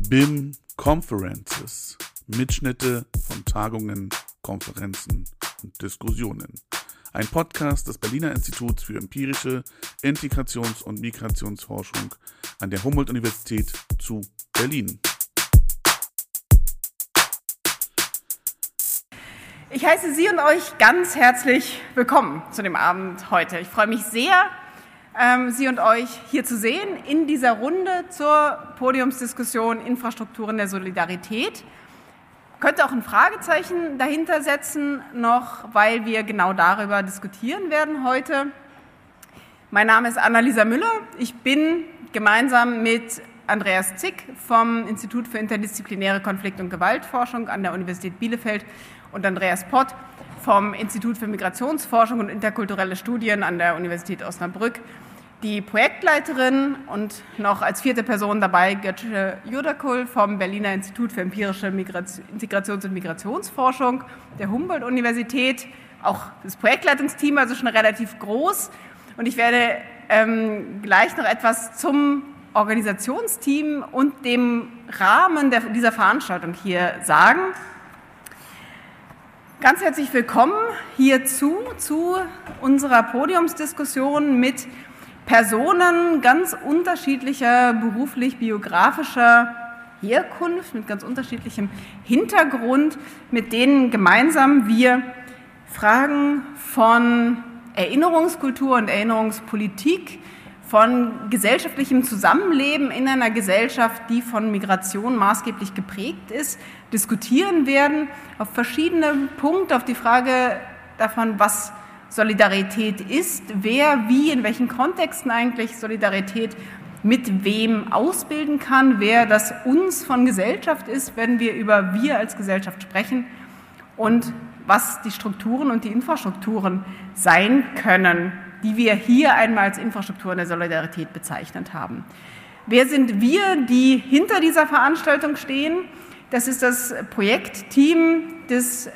BIM Conferences, Mitschnitte von Tagungen, Konferenzen und Diskussionen. Ein Podcast des Berliner Instituts für empirische Integrations- und Migrationsforschung an der Humboldt-Universität zu Berlin. Ich heiße Sie und euch ganz herzlich willkommen zu dem Abend heute. Ich freue mich sehr, Sie und euch hier zu sehen in dieser Runde zur Podiumsdiskussion Infrastrukturen der Solidarität. Ich könnte auch ein Fragezeichen dahinter setzen noch, weil wir genau darüber diskutieren werden heute. Mein Name ist Annalisa Müller. Ich bin gemeinsam mit Andreas Zick vom Institut für interdisziplinäre Konflikt- und Gewaltforschung an der Universität Bielefeld und Andreas Pott vom Institut für Migrationsforschung und interkulturelle Studien an der Universität Osnabrück die Projektleiterin und noch als vierte Person dabei Götze Yurdakul vom Berliner Institut für empirische Integrations- und Migrationsforschung der Humboldt-Universität, auch das Projektleitungsteam, also schon relativ groß. Und ich werde gleich noch etwas zum Organisationsteam und dem Rahmen dieser Veranstaltung hier sagen. Ganz herzlich willkommen hierzu, zu unserer Podiumsdiskussion mit Personen ganz unterschiedlicher beruflich-biografischer Herkunft, mit ganz unterschiedlichem Hintergrund, mit denen gemeinsam wir Fragen von Erinnerungskultur und Erinnerungspolitik, von gesellschaftlichem Zusammenleben in einer Gesellschaft, die von Migration maßgeblich geprägt ist, diskutieren werden, auf verschiedene Punkte, auf die Frage davon, was Solidarität ist, wer, wie, in welchen Kontexten eigentlich Solidarität mit wem ausbilden kann, wer das Uns von Gesellschaft ist, wenn wir über wir als Gesellschaft sprechen und was die Strukturen und die Infrastrukturen sein können, die wir hier einmal als Infrastrukturen der Solidarität bezeichnet haben. Wer sind wir, die hinter dieser Veranstaltung stehen? Das ist das Projektteam des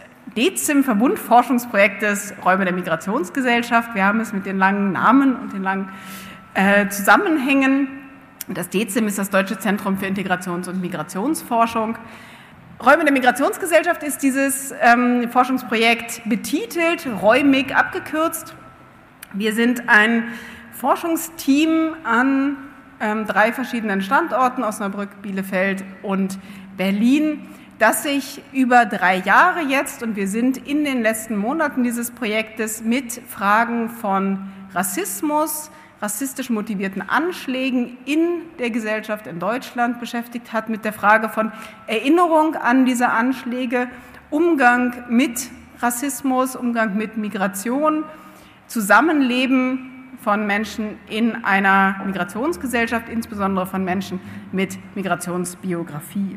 DEZIM-Verbundforschungsprojektes Räume der Migrationsgesellschaft. Wir haben es mit den langen Namen und den langen Zusammenhängen. Das DEZIM ist das Deutsche Zentrum für Integrations- und Migrationsforschung. Räume der Migrationsgesellschaft ist dieses Forschungsprojekt betitelt, räumig abgekürzt. Wir sind ein Forschungsteam an 3 verschiedenen Standorten, Osnabrück, Bielefeld und Berlin, das sich über 3 Jahre jetzt, und wir sind in den letzten Monaten dieses Projektes, mit Fragen von Rassismus, rassistisch motivierten Anschlägen in der Gesellschaft in Deutschland beschäftigt hat, mit der Frage von Erinnerung an diese Anschläge, Umgang mit Rassismus, Umgang mit Migration, Zusammenleben von Menschen in einer Migrationsgesellschaft, insbesondere von Menschen mit Migrationsbiografie.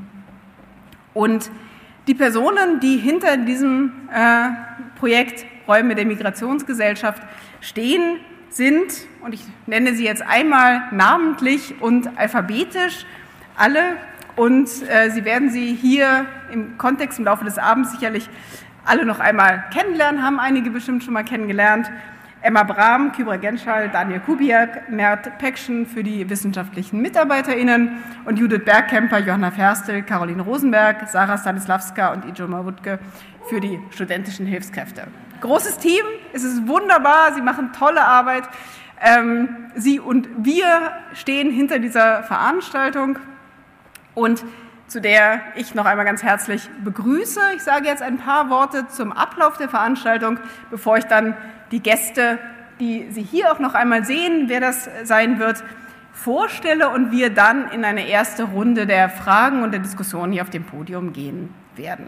Und die Personen, die hinter diesem Projekt Räume der Migrationsgesellschaft stehen, sind, und ich nenne sie jetzt einmal namentlich und alphabetisch, alle, und Sie werden sie hier im Kontext im Laufe des Abends sicherlich alle noch einmal kennenlernen, haben einige bestimmt schon mal kennengelernt. Emma Brahm, Kybra Genschal, Daniel Kubiak, Mert Pekschen für die wissenschaftlichen MitarbeiterInnen und Judith Bergkemper, Johanna Ferstel, Caroline Rosenberg, Sarah Stanislawska und Ijoma Wutke für die studentischen Hilfskräfte. Großes Team, es ist wunderbar, Sie machen tolle Arbeit. Sie und wir stehen hinter dieser Veranstaltung und zu der ich noch einmal ganz herzlich begrüße. Ich sage jetzt ein paar Worte zum Ablauf der Veranstaltung, bevor ich dann die Gäste, die Sie hier auch noch einmal sehen, wer das sein wird, vorstelle und wir dann in eine erste Runde der Fragen und der Diskussion hier auf dem Podium gehen werden.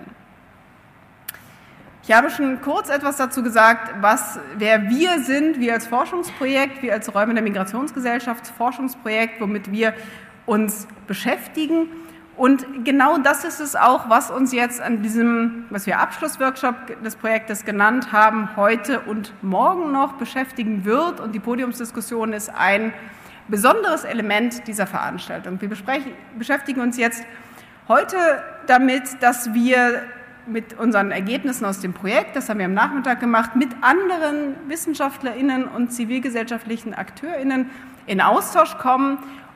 Ich habe schon kurz etwas dazu gesagt, wer wir sind, wir als Forschungsprojekt, wir als Räume der Migrationsgesellschaft Forschungsprojekt, womit wir uns beschäftigen. Und genau das ist es auch, was uns jetzt an diesem, was wir Abschlussworkshop des Projektes genannt haben, heute und morgen noch beschäftigen wird. Und die Podiumsdiskussion ist ein besonderes Element dieser Veranstaltung. Wir beschäftigen uns jetzt heute damit, dass wir mit unseren Ergebnissen aus dem Projekt, das haben wir am Nachmittag gemacht, mit anderen WissenschaftlerInnen und zivilgesellschaftlichen AkteurInnen in Austausch kommen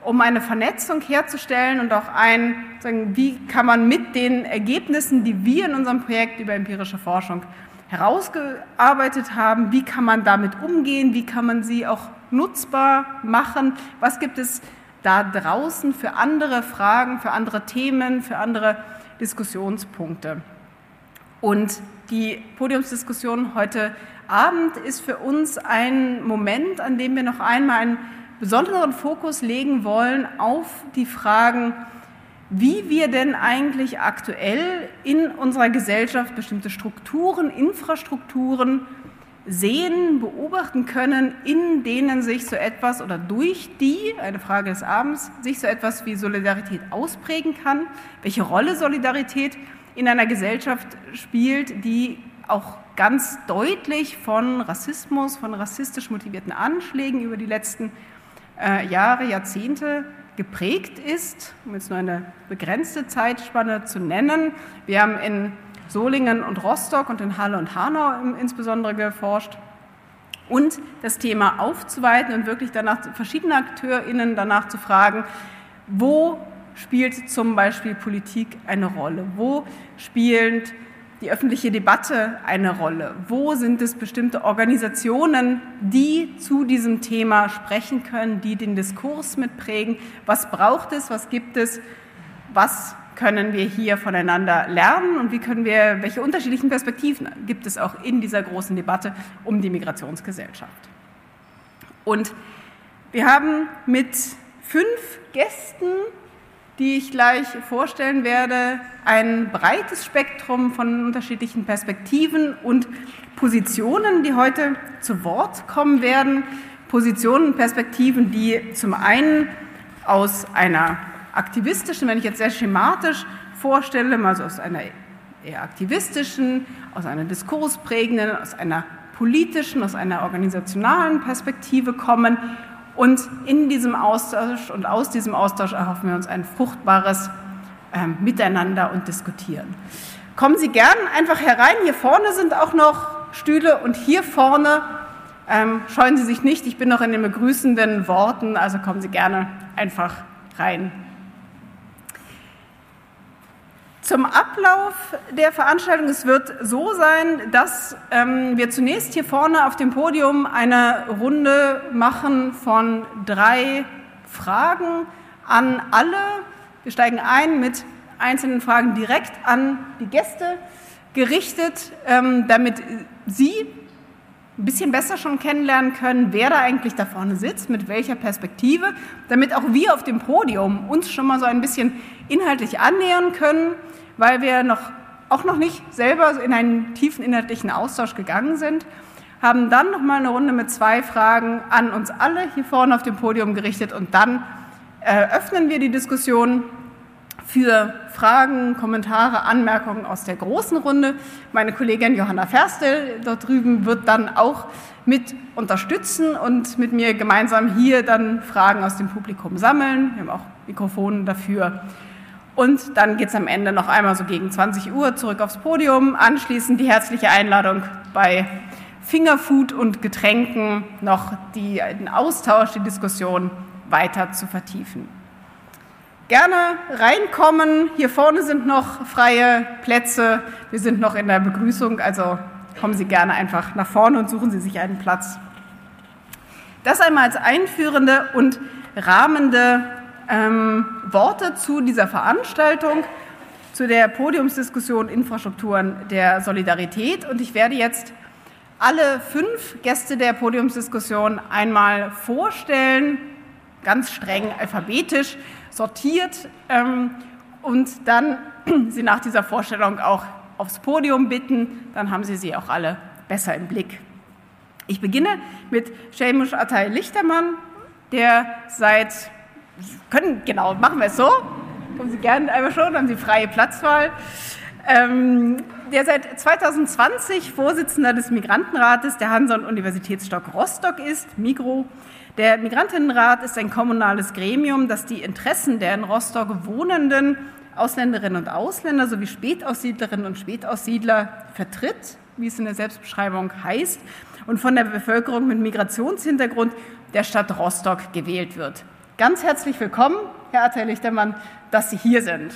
um eine Vernetzung herzustellen und auch wie kann man mit den Ergebnissen, die wir in unserem Projekt über empirische Forschung herausgearbeitet haben, wie kann man damit umgehen, wie kann man sie auch nutzbar machen, was gibt es da draußen für andere Fragen, für andere Themen, für andere Diskussionspunkte. Und die Podiumsdiskussion heute Abend ist für uns ein Moment, an dem wir noch einmal einen besonderen Fokus legen wollen auf die Fragen, wie wir denn eigentlich aktuell in unserer Gesellschaft bestimmte Strukturen, Infrastrukturen sehen, beobachten können, in denen sich so etwas oder durch die, eine Frage des Abends, sich so etwas wie Solidarität ausprägen kann, welche Rolle Solidarität in einer Gesellschaft spielt, die auch ganz deutlich von Rassismus, von rassistisch motivierten Anschlägen über die letzten Jahre, Jahrzehnte geprägt ist, um jetzt nur eine begrenzte Zeitspanne zu nennen. Wir haben in Solingen und Rostock und in Halle und Hanau insbesondere geforscht und das Thema aufzuweiten und wirklich danach verschiedene AkteurInnen danach zu fragen, wo spielt zum Beispiel Politik eine Rolle, wo spielt die öffentliche Debatte eine Rolle, wo sind es bestimmte Organisationen, die zu diesem Thema sprechen können, die den Diskurs mitprägen, was braucht es, was gibt es, was können wir hier voneinander lernen und welche unterschiedlichen Perspektiven gibt es auch in dieser großen Debatte um die Migrationsgesellschaft. Und wir haben mit 5 Gästen, die ich gleich vorstellen werde, ein breites Spektrum von unterschiedlichen Perspektiven und Positionen, die heute zu Wort kommen werden. Positionen und Perspektiven, die zum einen aus einer aktivistischen, wenn ich jetzt sehr schematisch vorstelle, also aus einer eher aktivistischen, aus einer diskursprägenden, aus einer politischen, aus einer organisationalen Perspektive kommen. Und in diesem Austausch und aus diesem Austausch erhoffen wir uns ein fruchtbares Miteinander und Diskutieren. Kommen Sie gern einfach herein. Hier vorne sind auch noch Stühle und hier vorne scheuen Sie sich nicht. Ich bin noch in den begrüßenden Worten, also kommen Sie gerne einfach rein. Zum Ablauf der Veranstaltung, es wird so sein, dass wir zunächst hier vorne auf dem Podium eine Runde machen von 3 Fragen an alle. Wir steigen ein mit einzelnen Fragen direkt an die Gäste gerichtet, damit Sie ein bisschen besser schon kennenlernen können, wer da eigentlich da vorne sitzt, mit welcher Perspektive, damit auch wir auf dem Podium uns schon mal so ein bisschen inhaltlich annähern können, weil wir auch noch nicht selber in einen tiefen inhaltlichen Austausch gegangen sind, haben dann noch mal eine Runde mit 2 Fragen an uns alle hier vorne auf dem Podium gerichtet und dann öffnen wir die Diskussion für Fragen, Kommentare, Anmerkungen aus der großen Runde. Meine Kollegin Johanna Ferstel dort drüben wird dann auch mit unterstützen und mit mir gemeinsam hier dann Fragen aus dem Publikum sammeln. Wir haben auch Mikrofone dafür. Und dann geht es am Ende noch einmal so gegen 20 Uhr zurück aufs Podium. Anschließend die herzliche Einladung bei Fingerfood und Getränken noch den Austausch, die Diskussion weiter zu vertiefen. Gerne reinkommen. Hier vorne sind noch freie Plätze. Wir sind noch in der Begrüßung, also kommen Sie gerne einfach nach vorne und suchen Sie sich einen Platz. Das einmal als einführende und rahmende Worte zu dieser Veranstaltung, zu der Podiumsdiskussion Infrastrukturen der Solidarität. Und ich werde jetzt alle 5 Gäste der Podiumsdiskussion einmal vorstellen, ganz streng alphabetisch sortiert, und dann Sie nach dieser Vorstellung auch aufs Podium bitten. Dann haben Sie sie auch alle besser im Blick. Ich beginne mit Şeymuş Atay Lichtermann, der machen wir es so, kommen Sie gerne einmal schon, haben Sie freie Platzwahl, der seit 2020 Vorsitzender des Migrantenrates der Hansa-Universitätsstock Rostock ist, Migro. Der Migrantinnenrat ist ein kommunales Gremium, das die Interessen der in Rostock wohnenden Ausländerinnen und Ausländer sowie Spätaussiedlerinnen und Spätaussiedler vertritt, wie es in der Selbstbeschreibung heißt, und von der Bevölkerung mit Migrationshintergrund der Stadt Rostock gewählt wird. ganz herzlich willkommen, Herr Atay-Lichtermann, dass Sie hier sind.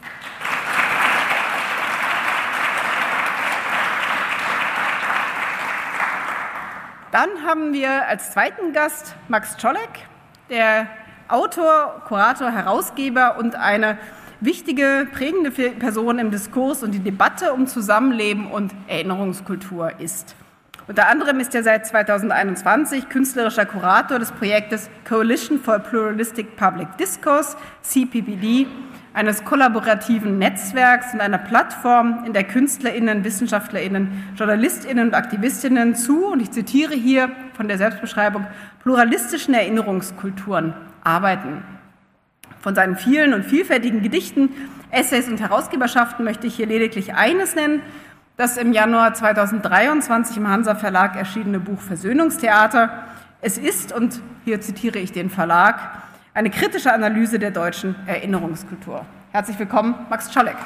Dann haben wir als zweiten Gast Max Czolek, der Autor, Kurator, Herausgeber und eine wichtige, prägende Person im Diskurs und die Debatte um Zusammenleben und Erinnerungskultur ist. Unter anderem ist er seit 2021 künstlerischer Kurator des Projektes Coalition for Pluralistic Public Discourse, CPPD, eines kollaborativen Netzwerks und einer Plattform, in der KünstlerInnen, WissenschaftlerInnen, JournalistInnen und AktivistInnen zu, und ich zitiere hier von der Selbstbeschreibung, pluralistischen Erinnerungskulturen arbeiten. Von seinen vielen und vielfältigen Gedichten, Essays und Herausgeberschaften möchte ich hier lediglich eines nennen, das im Januar 2023 im Hansa Verlag erschienene Buch Versöhnungstheater. Es ist, und hier zitiere ich den Verlag, eine kritische Analyse der deutschen Erinnerungskultur. Herzlich willkommen, Max Czolek.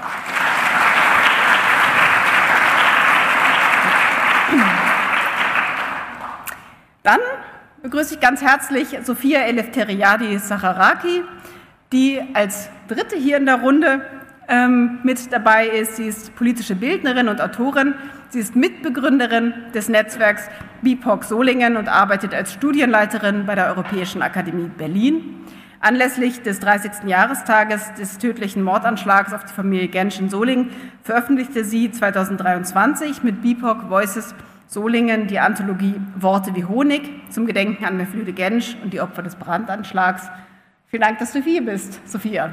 Dann begrüße ich ganz herzlich Sophia Eleftheriadi-Sacharaki, die als Dritte hier in der Runde mit dabei ist. Sie ist politische Bildnerin und Autorin. Sie ist Mitbegründerin des Netzwerks BIPOC Solingen und arbeitet als Studienleiterin bei der Europäischen Akademie Berlin. Anlässlich des 30. Jahrestages des tödlichen Mordanschlags auf die Familie Gensch in Solingen veröffentlichte sie 2023 mit BIPOC Voices Solingen die Anthologie Worte wie Honig zum Gedenken an Mevlüde Gensch und die Opfer des Brandanschlags. Vielen Dank, dass du hier bist, Sophia.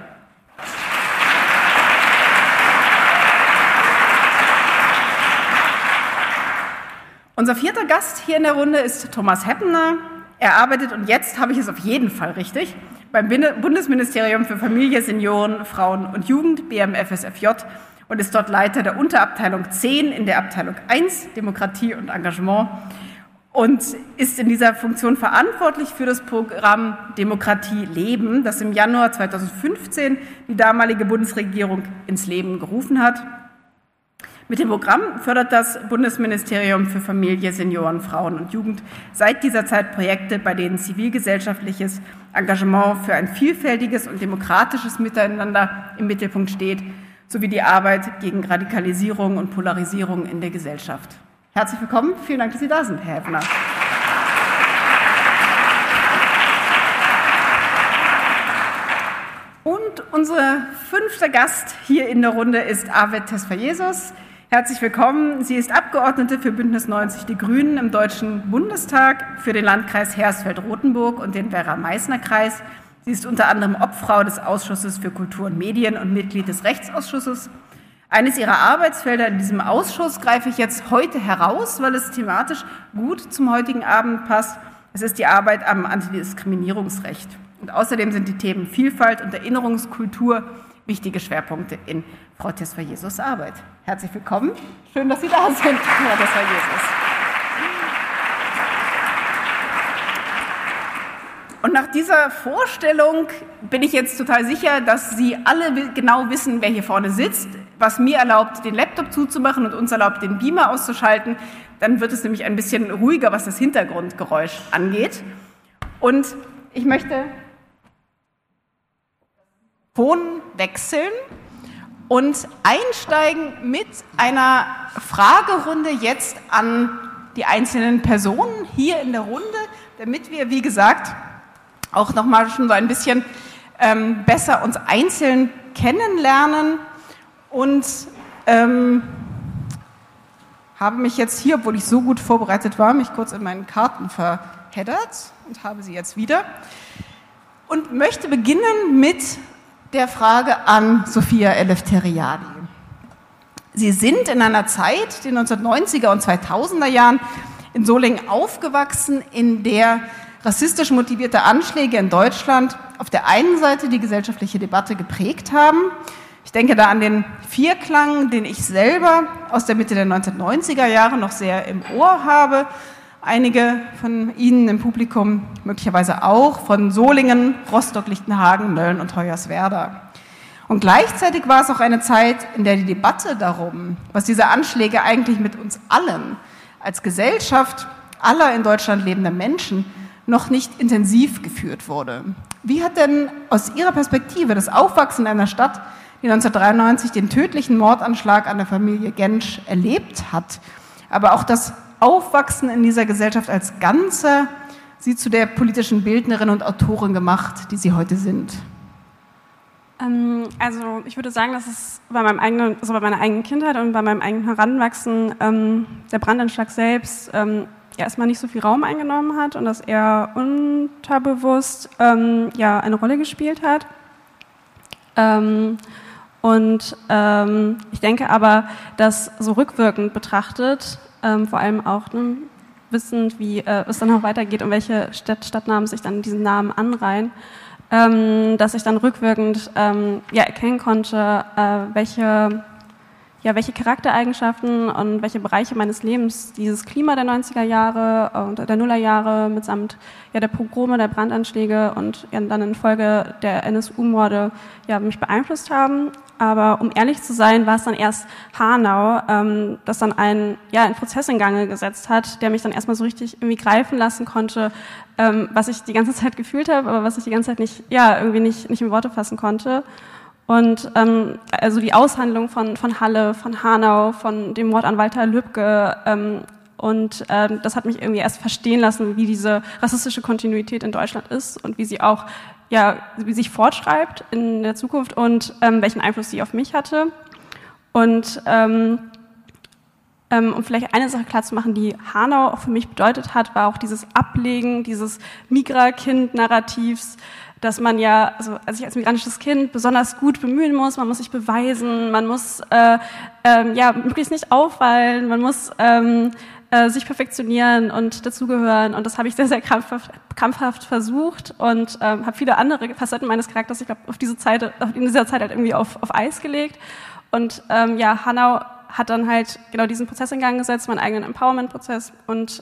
Unser vierter Gast hier in der Runde ist Thomas Heppener. Er arbeitet, und jetzt habe ich es auf jeden Fall richtig, beim Bundesministerium für Familie, Senioren, Frauen und Jugend, BMFSFJ, und ist dort Leiter der Unterabteilung 10 in der Abteilung 1, Demokratie und Engagement, und ist in dieser Funktion verantwortlich für das Programm Demokratie leben, das im Januar 2015 die damalige Bundesregierung ins Leben gerufen hat. Mit dem Programm fördert das Bundesministerium für Familie, Senioren, Frauen und Jugend seit dieser Zeit Projekte, bei denen zivilgesellschaftliches Engagement für ein vielfältiges und demokratisches Miteinander im Mittelpunkt steht, sowie die Arbeit gegen Radikalisierung und Polarisierung in der Gesellschaft. Herzlich willkommen, vielen Dank, dass Sie da sind, Herr Heppener. Und unser fünfter Gast hier in der Runde ist Arvet Tesfayesus. Herzlich willkommen. Sie ist Abgeordnete für Bündnis 90 Die Grünen im Deutschen Bundestag für den Landkreis Hersfeld-Rotenburg und den Werra-Meißner-Kreis. Sie ist unter anderem Obfrau des Ausschusses für Kultur und Medien und Mitglied des Rechtsausschusses. Eines ihrer Arbeitsfelder in diesem Ausschuss greife ich jetzt heute heraus, weil es thematisch gut zum heutigen Abend passt. Es ist die Arbeit am Antidiskriminierungsrecht. Und außerdem sind die Themen Vielfalt und Erinnerungskultur wichtige Schwerpunkte in Frau Tesfayesus' Arbeit. Herzlich willkommen. Schön, dass Sie da sind, Frau Tesfayesus. Und nach dieser Vorstellung bin ich jetzt total sicher, dass Sie alle genau wissen, wer hier vorne sitzt, was mir erlaubt, den Laptop zuzumachen und uns erlaubt, den Beamer auszuschalten. Dann wird es nämlich ein bisschen ruhiger, was das Hintergrundgeräusch angeht. Und ich möchte Ton wechseln und einsteigen mit einer Fragerunde jetzt an die einzelnen Personen hier in der Runde, damit wir, wie gesagt, auch nochmal schon so ein bisschen besser uns einzeln kennenlernen, und habe mich jetzt hier, obwohl ich so gut vorbereitet war, mich kurz in meinen Karten verheddert und habe sie jetzt wieder und möchte beginnen mit der Frage an Sophia Eleftheriadi. Sie sind in einer Zeit, den 1990er und 2000er Jahren, in Solingen aufgewachsen, in der rassistisch motivierte Anschläge in Deutschland auf der einen Seite die gesellschaftliche Debatte geprägt haben. Ich denke da an den Vierklang, den ich selber aus der Mitte der 1990er Jahre noch sehr im Ohr habe. Einige von Ihnen im Publikum möglicherweise auch, von Solingen, Rostock, Lichtenhagen, Mölln und Hoyerswerda. Und gleichzeitig war es auch eine Zeit, in der die Debatte darum, was diese Anschläge eigentlich mit uns allen als Gesellschaft aller in Deutschland lebenden Menschen noch nicht intensiv geführt wurde. Wie hat denn aus Ihrer Perspektive das Aufwachsen in einer Stadt, die 1993 den tödlichen Mordanschlag an der Familie Gensch erlebt hat, aber auch das Aufwachsen in dieser Gesellschaft als Ganze, Sie zu der politischen Bildnerin und Autorin gemacht, die Sie heute sind? Also ich würde sagen, dass es bei meiner eigenen Kindheit und bei meinem eigenen Heranwachsen der Brandanschlag selbst erstmal nicht so viel Raum eingenommen hat und dass er unterbewusst eine Rolle gespielt hat. Ich denke aber, dass so rückwirkend betrachtet, vor allem auch wissend, wie es dann auch weitergeht und welche Stadtnamen sich dann diesen Namen anreihen, dass ich dann rückwirkend erkennen konnte, welche Charaktereigenschaften und welche Bereiche meines Lebens dieses Klima der 90er Jahre und der Nullerjahre mitsamt der Pogrome, der Brandanschläge und dann in Folge der NSU-Morde mich beeinflusst haben. Aber um ehrlich zu sein, war es dann erst Hanau, das dann einen Prozess in Gang gesetzt hat, der mich dann erstmal so richtig irgendwie greifen lassen konnte, was ich die ganze Zeit gefühlt habe, aber was ich die ganze Zeit nicht in Worte fassen konnte. Und also die Aushandlung von Halle, von Hanau, von dem Mord an Walter Lübcke das hat mich irgendwie erst verstehen lassen, wie diese rassistische Kontinuität in Deutschland ist und wie sie auch wie sich fortschreibt in der Zukunft und welchen Einfluss sie auf mich hatte. Und um vielleicht eine Sache klar zu machen, die Hanau auch für mich bedeutet hat, war auch dieses Ablegen dieses Migra-Kind-Narrativs, dass man sich als migrantisches Kind besonders gut bemühen muss, man muss sich beweisen, man muss möglichst nicht auffallen, man muss sich perfektionieren und dazugehören. Und das habe ich sehr, sehr krampfhaft versucht und habe viele andere Facetten meines Charakters, ich glaube, in dieser Zeit halt irgendwie auf Eis gelegt. Und Hanau hat dann halt genau diesen Prozess in Gang gesetzt, meinen eigenen Empowerment-Prozess und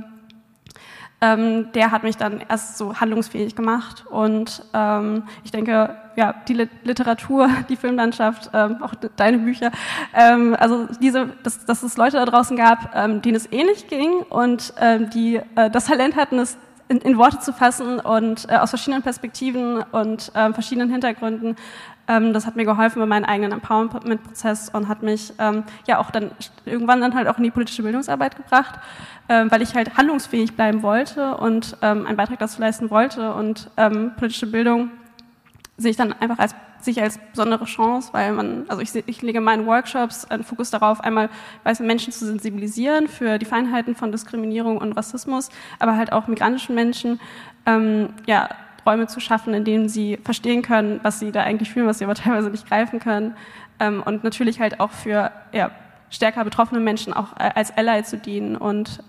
der hat mich dann erst so handlungsfähig gemacht und ich denke, die Literatur, die Filmlandschaft, auch deine Bücher, dass es Leute da draußen gab, denen es ähnlich ging und die das Talent hatten, es in Worte zu fassen und aus verschiedenen Perspektiven und verschiedenen Hintergründen. Das hat mir geholfen bei meinem eigenen Empowerment-Prozess und hat mich auch dann irgendwann dann halt auch in die politische Bildungsarbeit gebracht, weil ich halt handlungsfähig bleiben wollte und einen Beitrag dazu leisten wollte. Und politische Bildung sehe ich dann einfach als besondere Chance, weil ich lege in meinen Workshops einen Fokus darauf, einmal weiße Menschen zu sensibilisieren für die Feinheiten von Diskriminierung und Rassismus, aber halt auch migrantischen Menschen, Räume zu schaffen, in denen sie verstehen können, was sie da eigentlich fühlen, was sie aber teilweise nicht greifen können. Und natürlich halt auch für stärker betroffene Menschen auch als Ally zu dienen. Und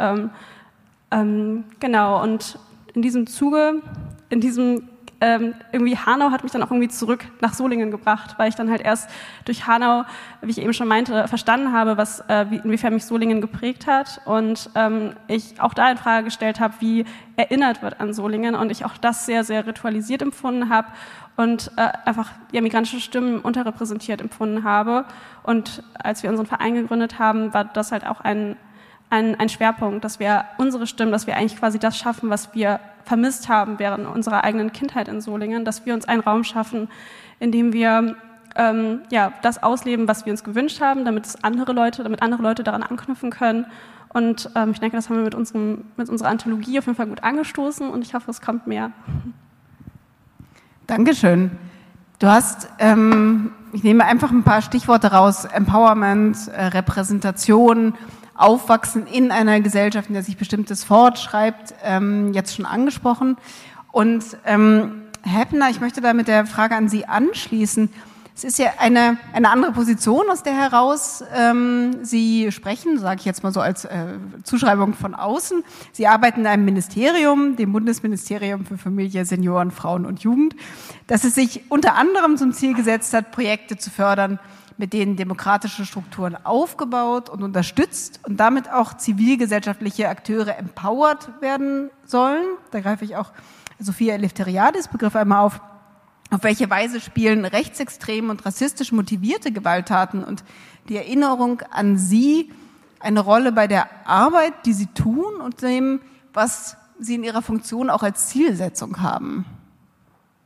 genau, und in diesem Zuge, irgendwie Hanau hat mich dann auch irgendwie zurück nach Solingen gebracht, weil ich dann halt erst durch Hanau, wie ich eben schon meinte, verstanden habe, inwiefern mich Solingen geprägt hat und ich auch da in Frage gestellt habe, wie erinnert wird an Solingen und ich auch das sehr, sehr ritualisiert empfunden habe und einfach migrantische Stimmen unterrepräsentiert empfunden habe. Und als wir unseren Verein gegründet haben, war das halt auch ein Schwerpunkt, dass wir unsere Stimmen, dass wir eigentlich quasi das schaffen, was wir vermisst haben während unserer eigenen Kindheit in Solingen, dass wir uns einen Raum schaffen, in dem wir das ausleben, was wir uns gewünscht haben, damit andere Leute daran anknüpfen können. Und ich denke, das haben wir mit unserer Anthologie auf jeden Fall gut angestoßen und ich hoffe, es kommt mehr. Dankeschön. Du hast, ich nehme einfach ein paar Stichworte raus, Empowerment, Repräsentation, Aufwachsen in einer Gesellschaft, in der sich Bestimmtes fortschreibt, jetzt schon angesprochen. Und Herr Heppner, ich möchte da mit der Frage an Sie anschließen. Es ist ja eine andere Position, aus der heraus Sie sprechen, sage ich jetzt mal so als Zuschreibung von außen. Sie arbeiten in einem Ministerium, dem Bundesministerium für Familie, Senioren, Frauen und Jugend, das es sich unter anderem zum Ziel gesetzt hat, Projekte zu fördern, mit denen demokratische Strukturen aufgebaut und unterstützt und damit auch zivilgesellschaftliche Akteure empowert werden sollen. Da greife ich auch Sophia Eleftheriadis Begriff einmal auf. Auf welche Weise spielen rechtsextrem und rassistisch motivierte Gewalttaten und die Erinnerung an sie eine Rolle bei der Arbeit, die sie tun und dem, was sie in ihrer Funktion auch als Zielsetzung haben?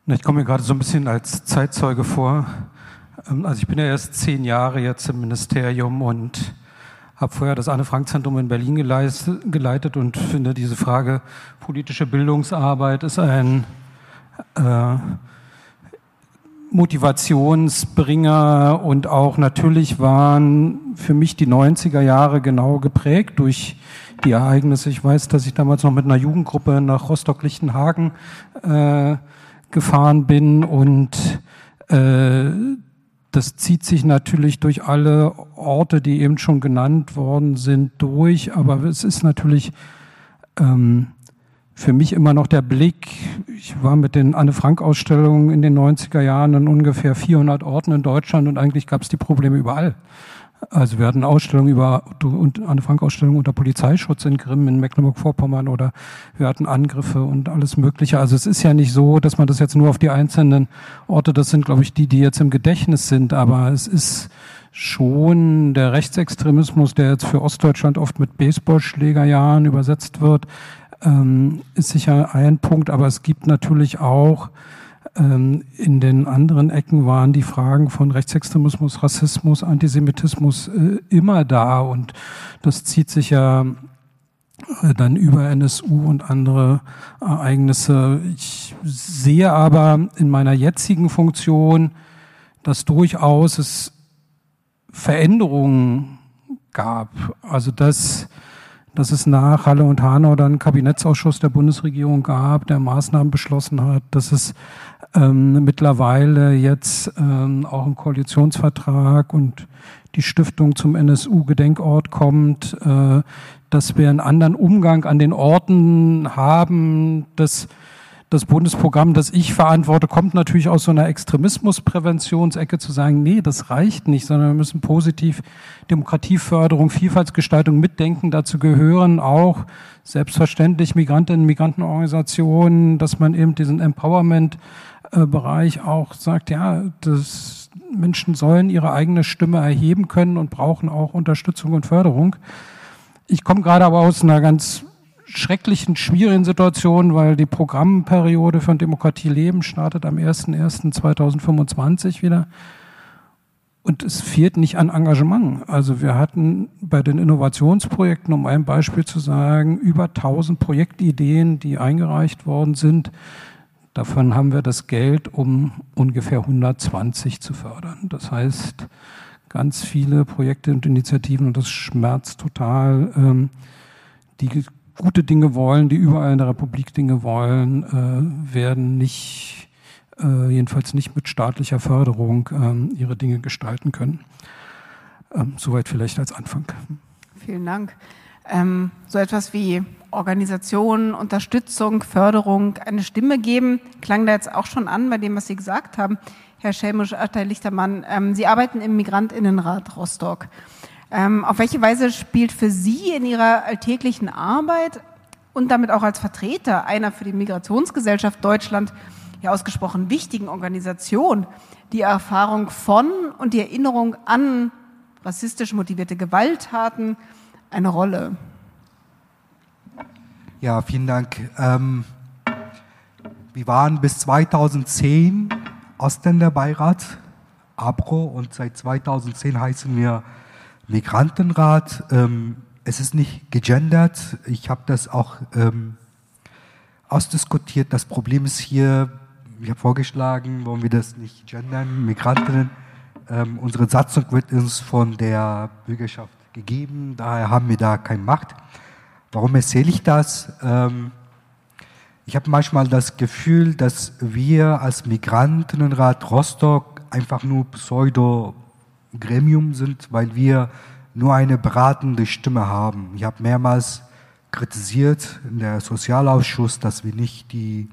Ich komme mir gerade so ein bisschen als Zeitzeuge vor. Also ich bin ja erst 10 Jahre jetzt im Ministerium und habe vorher das Anne-Frank-Zentrum in Berlin geleitet und finde, diese Frage politische Bildungsarbeit ist ein Motivationsbringer, und auch natürlich waren für mich die 90er Jahre genau geprägt durch die Ereignisse. Ich weiß, dass ich damals noch mit einer Jugendgruppe nach Rostock-Lichtenhagen gefahren bin, und das zieht sich natürlich durch alle Orte, die eben schon genannt worden sind, durch. Aber es ist natürlich für mich immer noch der Blick. Ich war mit den Anne-Frank-Ausstellungen in den 90er Jahren an ungefähr 400 Orten in Deutschland, und eigentlich gab es die Probleme überall. Also wir hatten Ausstellungen Anne-Frank-Ausstellungen unter Polizeischutz in Grimm in Mecklenburg-Vorpommern, oder wir hatten Angriffe und alles Mögliche. Also es ist ja nicht so, dass man das jetzt nur auf die einzelnen Orte, das sind, glaube ich, die jetzt im Gedächtnis sind, aber es ist schon der Rechtsextremismus, der jetzt für Ostdeutschland oft mit Baseballschlägerjahren übersetzt wird, ist sicher ein Punkt, aber es gibt natürlich auch in den anderen Ecken waren die Fragen von Rechtsextremismus, Rassismus, Antisemitismus immer da, und das zieht sich ja dann über NSU und andere Ereignisse. Ich sehe aber in meiner jetzigen Funktion, dass durchaus es Veränderungen gab. Also dass es nach Halle und Hanau dann einen Kabinettsausschuss der Bundesregierung gab, der Maßnahmen beschlossen hat, dass es mittlerweile jetzt auch im Koalitionsvertrag und die Stiftung zum NSU-Gedenkort kommt, dass wir einen anderen Umgang an den Orten haben. Das Bundesprogramm, das ich verantworte, kommt natürlich aus so einer Extremismuspräventionsecke, zu sagen, nee, das reicht nicht, sondern wir müssen positiv Demokratieförderung, Vielfaltsgestaltung mitdenken. Dazu gehören auch selbstverständlich Migrantinnen und Migrantenorganisationen, dass man eben diesen Empowerment-Bereich auch sagt, ja, Menschen sollen ihre eigene Stimme erheben können und brauchen auch Unterstützung und Förderung. Ich komme gerade aber aus einer ganz schrecklichen, schwierigen Situation, weil die Programmperiode von Demokratie Leben startet am 01.01.2025 wieder. Und es fehlt nicht an Engagement. Also wir hatten bei den Innovationsprojekten, um ein Beispiel zu sagen, über 1000 Projektideen, die eingereicht worden sind. Davon haben wir das Geld, um ungefähr 120 zu fördern. Das heißt, ganz viele Projekte und Initiativen, und das schmerzt total, die gute Dinge wollen, die überall in der Republik Dinge wollen, werden nicht, jedenfalls nicht mit staatlicher Förderung, ihre Dinge gestalten können. Soweit vielleicht als Anfang. Vielen Dank. So etwas wie Organisation, Unterstützung, Förderung, eine Stimme geben, klang da jetzt auch schon an bei dem, was Sie gesagt haben. Herr Schelmusch-Achter-Lichtermann, Sie arbeiten im Migrantinnenrat Rostock. Auf welche Weise spielt für Sie in Ihrer alltäglichen Arbeit und damit auch als Vertreter einer für die Migrationsgesellschaft Deutschland ja ausgesprochen wichtigen Organisation die Erfahrung von und die Erinnerung an rassistisch motivierte Gewalttaten eine Rolle? Ja, vielen Dank. Wir waren bis 2010 Ausländerbeirat, ABRO, und seit 2010 heißen wir Migrantenrat. Es ist nicht gegendert. Ich habe das auch ausdiskutiert. Das Problem ist hier, ich habe vorgeschlagen, wollen wir das nicht gendern, Migrantinnen. Unsere Satzung wird uns von der Bürgerschaft gegeben, daher haben wir da keine Macht. Warum erzähle ich das? Ich habe manchmal das Gefühl, dass wir als Migrantinnenrat Rostock einfach nur Pseudo-Gremium sind, weil wir nur eine beratende Stimme haben. Ich habe mehrmals kritisiert in der Sozialausschuss, dass wir nicht die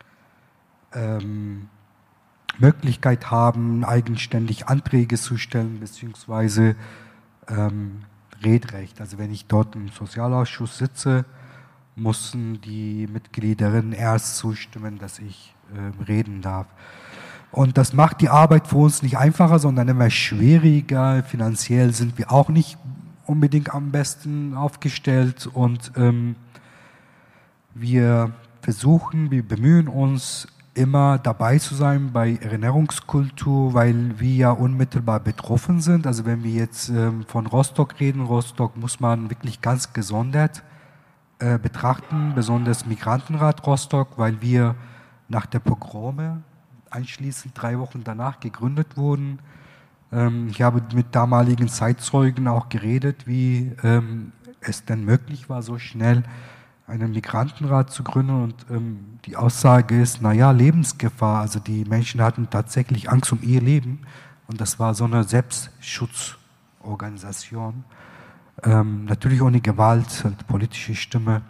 Möglichkeit haben, eigenständig Anträge zu stellen, beziehungsweise Redrecht. Also wenn ich dort im Sozialausschuss sitze, mussten die Mitgliederinnen erst zustimmen, dass ich reden darf. Und das macht die Arbeit für uns nicht einfacher, sondern immer schwieriger. Finanziell sind wir auch nicht unbedingt am besten aufgestellt, und wir bemühen uns immer dabei zu sein bei Erinnerungskultur, weil wir ja unmittelbar betroffen sind. Also wenn wir jetzt von Rostock reden, Rostock muss man wirklich ganz gesondert betrachten, besonders Migrantenrat Rostock, weil wir nach der Pogrome einschließend 3 Wochen danach gegründet wurden. Ich habe mit damaligen Zeitzeugen auch geredet, wie es denn möglich war, so schnell einen Migrantenrat zu gründen, und die Aussage ist, naja, Lebensgefahr, also die Menschen hatten tatsächlich Angst um ihr Leben, und das war so eine Selbstschutzorganisation, natürlich ohne Gewalt, halt politische Stimme.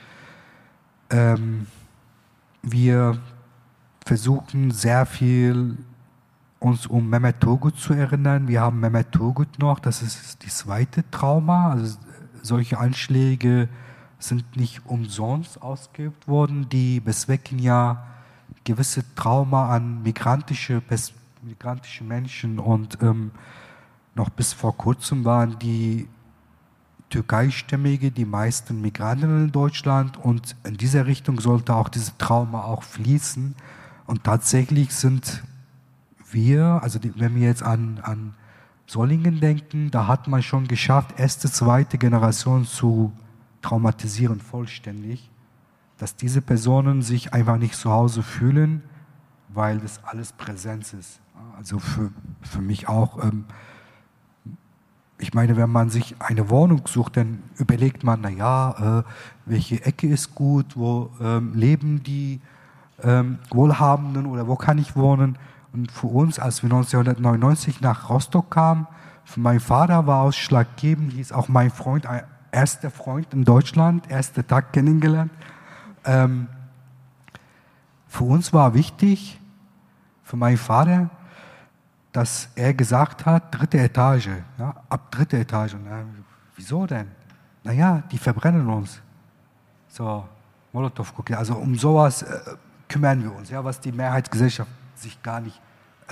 Wir versuchen sehr viel uns um Mehmet Turgut zu erinnern. Wir haben Mehmet Turgut noch, das ist die zweite Trauma, also solche Anschläge sind nicht umsonst ausgeübt worden, die bezwecken ja gewisse Trauma an migrantische Menschen, und noch bis vor kurzem waren die Türkeistämmige die meisten Migranten in Deutschland, und in dieser Richtung sollte auch diese Trauma auch fließen, und tatsächlich sind wir, also wenn wir jetzt an Solingen denken, da hat man schon geschafft, erste, zweite Generation zu traumatisieren vollständig, dass diese Personen sich einfach nicht zu Hause fühlen, weil das alles Präsenz ist. Also für mich auch, ich meine, wenn man sich eine Wohnung sucht, dann überlegt man, naja, welche Ecke ist gut, wo leben die Wohlhabenden oder wo kann ich wohnen? Und für uns, als wir 1999 nach Rostock kamen, für meinen Vater war ausschlaggebend, hieß auch mein Freund, erster Freund in Deutschland, erster Tag kennengelernt. Für uns war wichtig, für meinen Vater, dass er gesagt hat, 3. Etage, ja, ab 3. Etage. Na, wieso denn? Naja, die verbrennen uns. So, Molotow-Cocktail. Also um sowas kümmern wir uns, ja, was die Mehrheitsgesellschaft sich gar nicht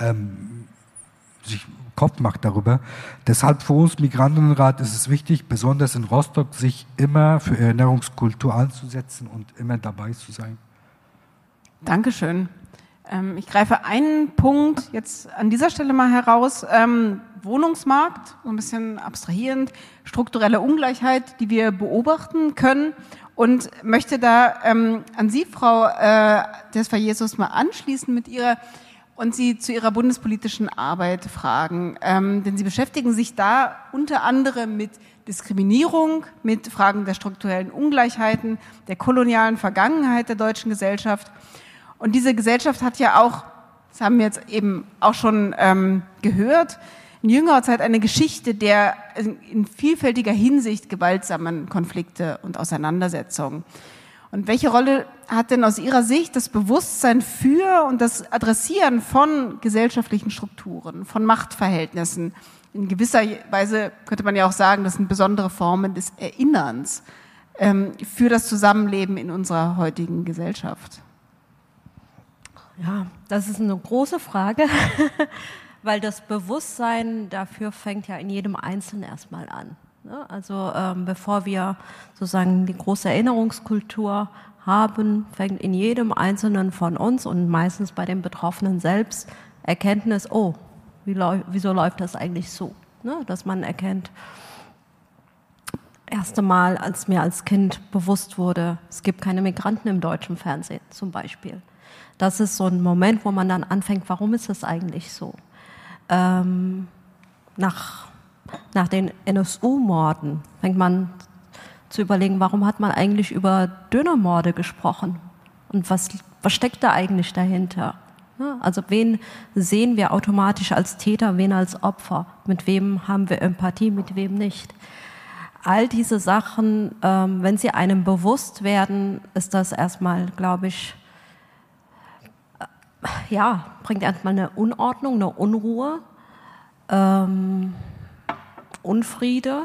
sich Kopf macht darüber. Deshalb für uns Migrantenrat ist es wichtig, besonders in Rostock, sich immer für Erinnerungskultur anzusetzen und immer dabei zu sein. Dankeschön. Ich greife einen Punkt jetzt an dieser Stelle mal heraus. Wohnungsmarkt, so ein bisschen abstrahierend, strukturelle Ungleichheit, die wir beobachten können, und möchte da an Sie, Frau Desfayesus, mal anschließen mit Ihrer und Sie zu Ihrer bundespolitischen Arbeit fragen. Denn Sie beschäftigen sich da unter anderem mit Diskriminierung, mit Fragen der strukturellen Ungleichheiten, der kolonialen Vergangenheit der deutschen Gesellschaft. Und diese Gesellschaft hat ja auch, das haben wir jetzt eben auch schon gehört, in jüngerer Zeit eine Geschichte der in vielfältiger Hinsicht gewaltsamen Konflikte und Auseinandersetzungen. Und welche Rolle hat denn aus Ihrer Sicht das Bewusstsein für und das Adressieren von gesellschaftlichen Strukturen, von Machtverhältnissen? In gewisser Weise könnte man ja auch sagen, das sind besondere Formen des Erinnerns für das Zusammenleben in unserer heutigen Gesellschaft. Ja, das ist eine große Frage, weil das Bewusstsein dafür fängt ja in jedem Einzelnen erstmal an. Also bevor wir sozusagen die große Erinnerungskultur haben, fängt in jedem Einzelnen von uns und meistens bei den Betroffenen selbst Erkenntnis, oh, wieso läuft das eigentlich so? Dass man erkennt, erste Mal, als mir als Kind bewusst wurde, es gibt keine Migranten im deutschen Fernsehen zum Beispiel. Das ist so ein Moment, wo man dann anfängt, warum ist das eigentlich so? Nach den NSU-Morden fängt man zu überlegen, warum hat man eigentlich über Dönermorde gesprochen? Und was steckt da eigentlich dahinter? Also wen sehen wir automatisch als Täter, wen als Opfer? Mit wem haben wir Empathie, mit wem nicht? All diese Sachen, wenn sie einem bewusst werden, ist das erstmal, glaube ich, bringt erstmal eine Unordnung, eine Unruhe, Unfriede,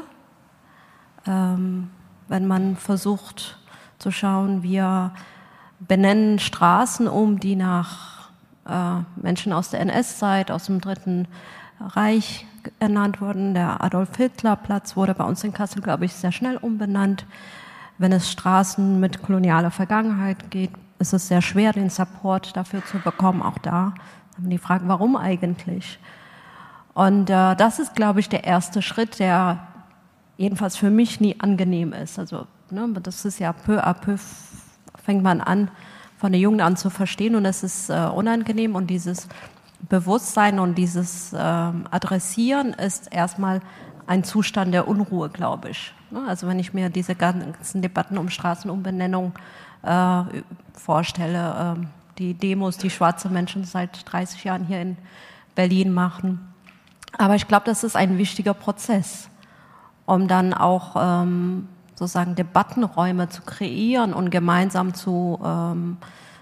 wenn man versucht zu schauen, wir benennen Straßen um, die nach Menschen aus der NS-Zeit, aus dem Dritten Reich ernannt wurden. Der Adolf-Hitler-Platz wurde bei uns in Kassel, glaube ich, sehr schnell umbenannt. Wenn es Straßen mit kolonialer Vergangenheit geht, ist es sehr schwer, den Support dafür zu bekommen, auch da. Dann die Frage, warum eigentlich? Und das ist, glaube ich, der erste Schritt, der jedenfalls für mich nie angenehm ist. Also das ist ja peu à peu, fängt man an, von der Jugend an zu verstehen, und es ist unangenehm, und dieses Bewusstsein und dieses Adressieren ist erstmal ein Zustand der Unruhe, glaube ich. Also wenn ich mir diese ganzen Debatten um Straßenumbenennung vorstelle, die Demos, die schwarze Menschen seit 30 Jahren hier in Berlin machen. Aber ich glaube, das ist ein wichtiger Prozess, um dann auch sozusagen Debattenräume zu kreieren und gemeinsam zum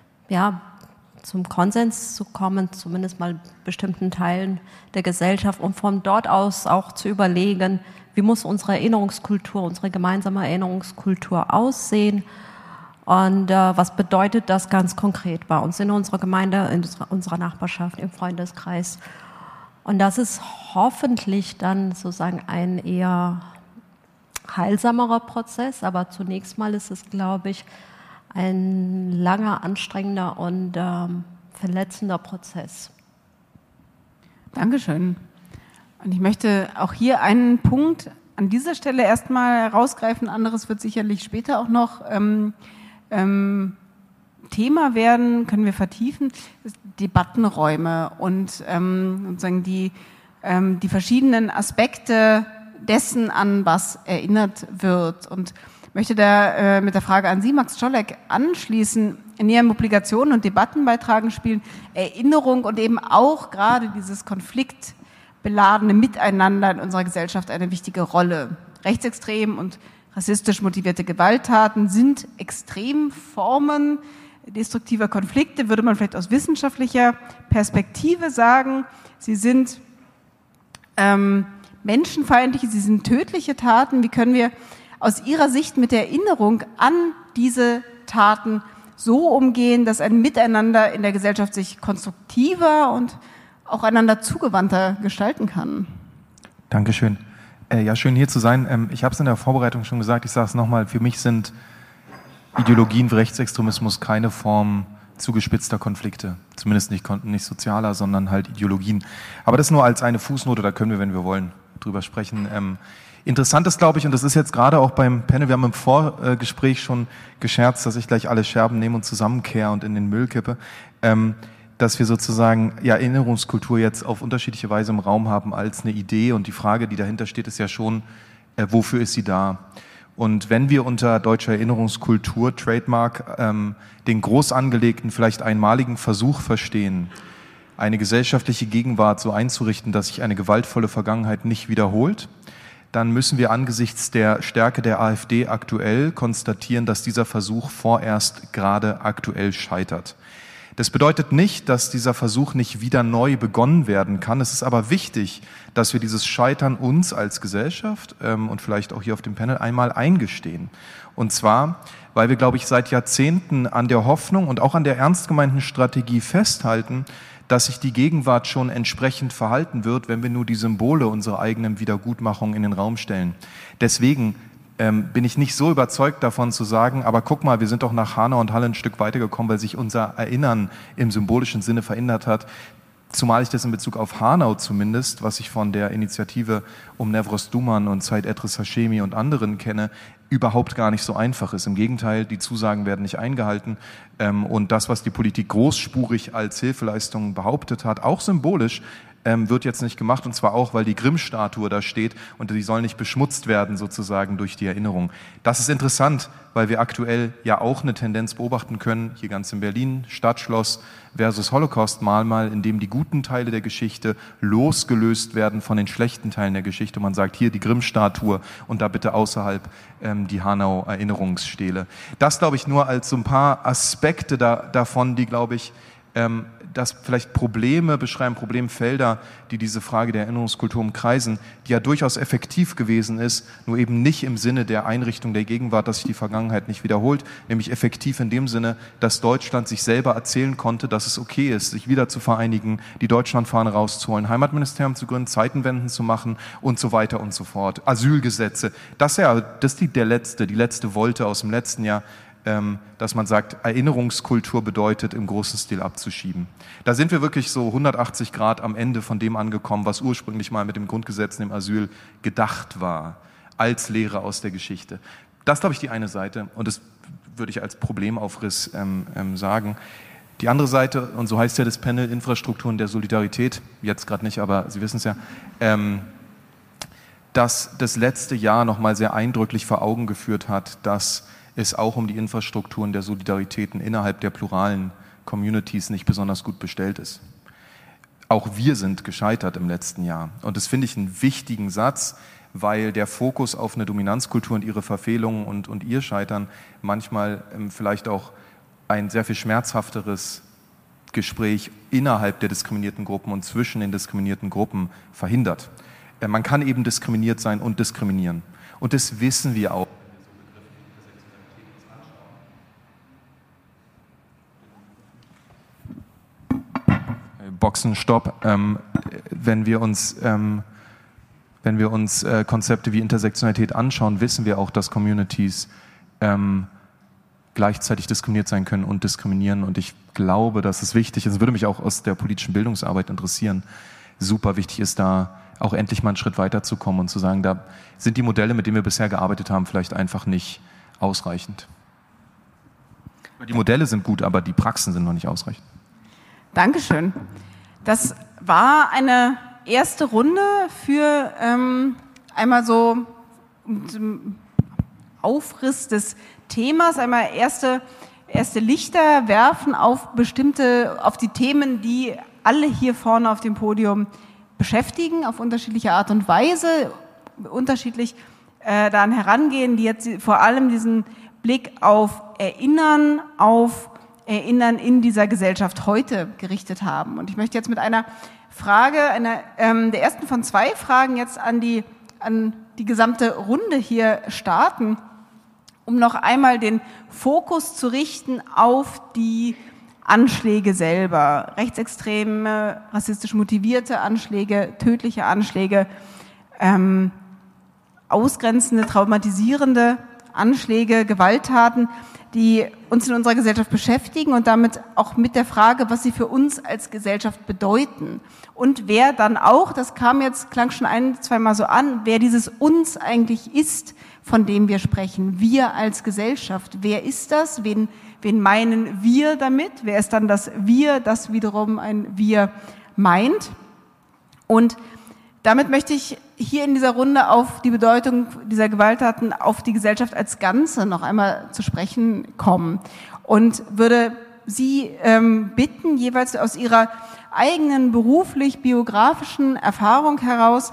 Konsens zu kommen, zumindest mal bestimmten Teilen der Gesellschaft, und von dort aus auch zu überlegen, wie muss unsere Erinnerungskultur, unsere gemeinsame Erinnerungskultur aussehen, und was bedeutet das ganz konkret bei uns in unserer Gemeinde, in unserer Nachbarschaft, im Freundeskreis. Und das ist hoffentlich dann sozusagen ein eher heilsamerer Prozess, aber zunächst mal ist es, glaube ich, ein langer, anstrengender und verletzender Prozess. Dankeschön. Und ich möchte auch hier einen Punkt an dieser Stelle erstmal herausgreifen. Anderes wird sicherlich später auch noch Thema werden, können wir vertiefen. Debattenräume und sozusagen die verschiedenen Aspekte dessen, an was erinnert wird. Und möchte da mit der Frage an Sie, Max Czolek, anschließen. In Ihren Publikationen und Debattenbeitragen spielen Erinnerung und eben auch gerade dieses konfliktbeladene Miteinander in unserer Gesellschaft eine wichtige Rolle. Rechtsextrem und rassistisch motivierte Gewalttaten sind Extremformen destruktiver Konflikte, würde man vielleicht aus wissenschaftlicher Perspektive sagen. Sie sind menschenfeindliche, sie sind tödliche Taten. Wie können wir aus Ihrer Sicht mit der Erinnerung an diese Taten so umgehen, dass ein Miteinander in der Gesellschaft sich konstruktiver und auch einander zugewandter gestalten kann? Dankeschön. Ja, schön hier zu sein. Ich habe es in der Vorbereitung schon gesagt, ich sage es nochmal, für mich sind Ideologien wie Rechtsextremismus keine Form zugespitzter Konflikte. Zumindest nicht sozialer, sondern halt Ideologien. Aber das nur als eine Fußnote, da können wir, wenn wir wollen, drüber sprechen. Interessant ist, glaube ich, und das ist jetzt gerade auch beim Panel, wir haben im Vorgespräch schon gescherzt, dass ich gleich alle Scherben nehme und zusammenkehre und in den Müll kippe, dass wir sozusagen Erinnerungskultur jetzt auf unterschiedliche Weise im Raum haben als eine Idee, und die Frage, die dahinter steht, ist ja schon, wofür ist sie da? Und wenn wir unter deutscher Erinnerungskultur, Trademark, den groß angelegten, vielleicht einmaligen Versuch verstehen, eine gesellschaftliche Gegenwart so einzurichten, dass sich eine gewaltvolle Vergangenheit nicht wiederholt, dann müssen wir angesichts der Stärke der AfD aktuell konstatieren, dass dieser Versuch vorerst gerade aktuell scheitert. Das bedeutet nicht, dass dieser Versuch nicht wieder neu begonnen werden kann. Es ist aber wichtig, dass wir dieses Scheitern uns als Gesellschaft und vielleicht auch hier auf dem Panel einmal eingestehen. Und zwar, weil wir, glaube ich, seit Jahrzehnten an der Hoffnung und auch an der ernst gemeinten Strategie festhalten, dass sich die Gegenwart schon entsprechend verhalten wird, wenn wir nur die Symbole unserer eigenen Wiedergutmachung in den Raum stellen. Deswegen bin ich nicht so überzeugt davon zu sagen, aber guck mal, wir sind doch nach Hanau und Halle ein Stück weitergekommen, weil sich unser Erinnern im symbolischen Sinne verändert hat. Zumal ich das in Bezug auf Hanau zumindest, was ich von der Initiative um Nevros Duman und Said Edris Hashemi und anderen kenne, überhaupt gar nicht so einfach ist. Im Gegenteil, die Zusagen werden nicht eingehalten. Und das, was die Politik großspurig als Hilfeleistung behauptet hat, auch symbolisch, wird jetzt nicht gemacht, und zwar auch, weil die Grimm-Statue da steht und die soll nicht beschmutzt werden sozusagen durch die Erinnerung. Das ist interessant, weil wir aktuell ja auch eine Tendenz beobachten können, hier ganz in Berlin, Stadtschloss versus Holocaust-Mahnmal, in dem die guten Teile der Geschichte losgelöst werden von den schlechten Teilen der Geschichte. Man sagt, hier die Grimm-Statue und da bitte außerhalb die Hanau-Erinnerungsstele. Das, glaube ich, nur als so ein paar Aspekte davon, die, glaube ich, das vielleicht Probleme beschreiben, Problemfelder, die diese Frage der Erinnerungskultur umkreisen, die ja durchaus effektiv gewesen ist, nur eben nicht im Sinne der Einrichtung der Gegenwart, dass sich die Vergangenheit nicht wiederholt, nämlich effektiv in dem Sinne, dass Deutschland sich selber erzählen konnte, dass es okay ist, sich wieder zu vereinigen, die Deutschlandfahne rauszuholen, Heimatministerium zu gründen, Zeitenwenden zu machen und so weiter und so fort. Asylgesetze, das ist die letzte Wolte aus dem letzten Jahr. dass man sagt, Erinnerungskultur bedeutet, im großen Stil abzuschieben. Da sind wir wirklich so 180 Grad am Ende von dem angekommen, was ursprünglich mal mit dem Grundgesetz und dem Asyl gedacht war, als Lehre aus der Geschichte. Das ist, glaube ich, die eine Seite, und das würde ich als Problemaufriss sagen. Die andere Seite, und so heißt ja das Panel Infrastrukturen der Solidarität, jetzt gerade nicht, aber Sie wissen es ja, dass das letzte Jahr nochmal sehr eindrücklich vor Augen geführt hat, dass es auch um die Infrastrukturen der Solidaritäten innerhalb der pluralen Communities nicht besonders gut bestellt ist. Auch wir sind gescheitert im letzten Jahr. Und das finde ich einen wichtigen Satz, weil der Fokus auf eine Dominanzkultur und ihre Verfehlungen und ihr Scheitern manchmal vielleicht auch ein sehr viel schmerzhafteres Gespräch innerhalb der diskriminierten Gruppen und zwischen den diskriminierten Gruppen verhindert. Man kann eben diskriminiert sein und diskriminieren. Und das wissen wir auch. Boxenstopp. Wenn wir uns Konzepte wie Intersektionalität anschauen, wissen wir auch, dass Communities gleichzeitig diskriminiert sein können und diskriminieren. Und ich glaube, dass es wichtig ist, würde mich auch aus der politischen Bildungsarbeit interessieren, super wichtig ist, da auch endlich mal einen Schritt weiterzukommen und zu sagen, da sind die Modelle, mit denen wir bisher gearbeitet haben, vielleicht einfach nicht ausreichend. Die Modelle sind gut, aber die Praxen sind noch nicht ausreichend. Dankeschön. Das war eine erste Runde für einmal so Aufriss des Themas, einmal erste Lichter werfen auf die Themen, die alle hier vorne auf dem Podium beschäftigen, auf unterschiedliche Art und Weise, unterschiedlich daran herangehen, die jetzt vor allem diesen Blick auf Erinnern in dieser Gesellschaft heute gerichtet haben. Und ich möchte jetzt mit einer Frage, der ersten von 2 Fragen jetzt an die gesamte Runde hier starten, um noch einmal den Fokus zu richten auf die Anschläge selber. Rechtsextreme, rassistisch motivierte Anschläge, tödliche Anschläge, ausgrenzende, traumatisierende Anschläge, Gewalttaten, die uns in unserer Gesellschaft beschäftigen und damit auch mit der Frage, was sie für uns als Gesellschaft bedeuten. Und wer dann auch, das klang schon 1-2 Mal so an, wer dieses uns eigentlich ist, von dem wir sprechen. Wir als Gesellschaft. Wer ist das? Wen meinen wir damit? Wer ist dann das Wir, das wiederum ein Wir meint? Und damit möchte ich hier in dieser Runde auf die Bedeutung dieser Gewalttaten auf die Gesellschaft als Ganze noch einmal zu sprechen kommen und würde Sie bitten, jeweils aus Ihrer eigenen beruflich-biografischen Erfahrung heraus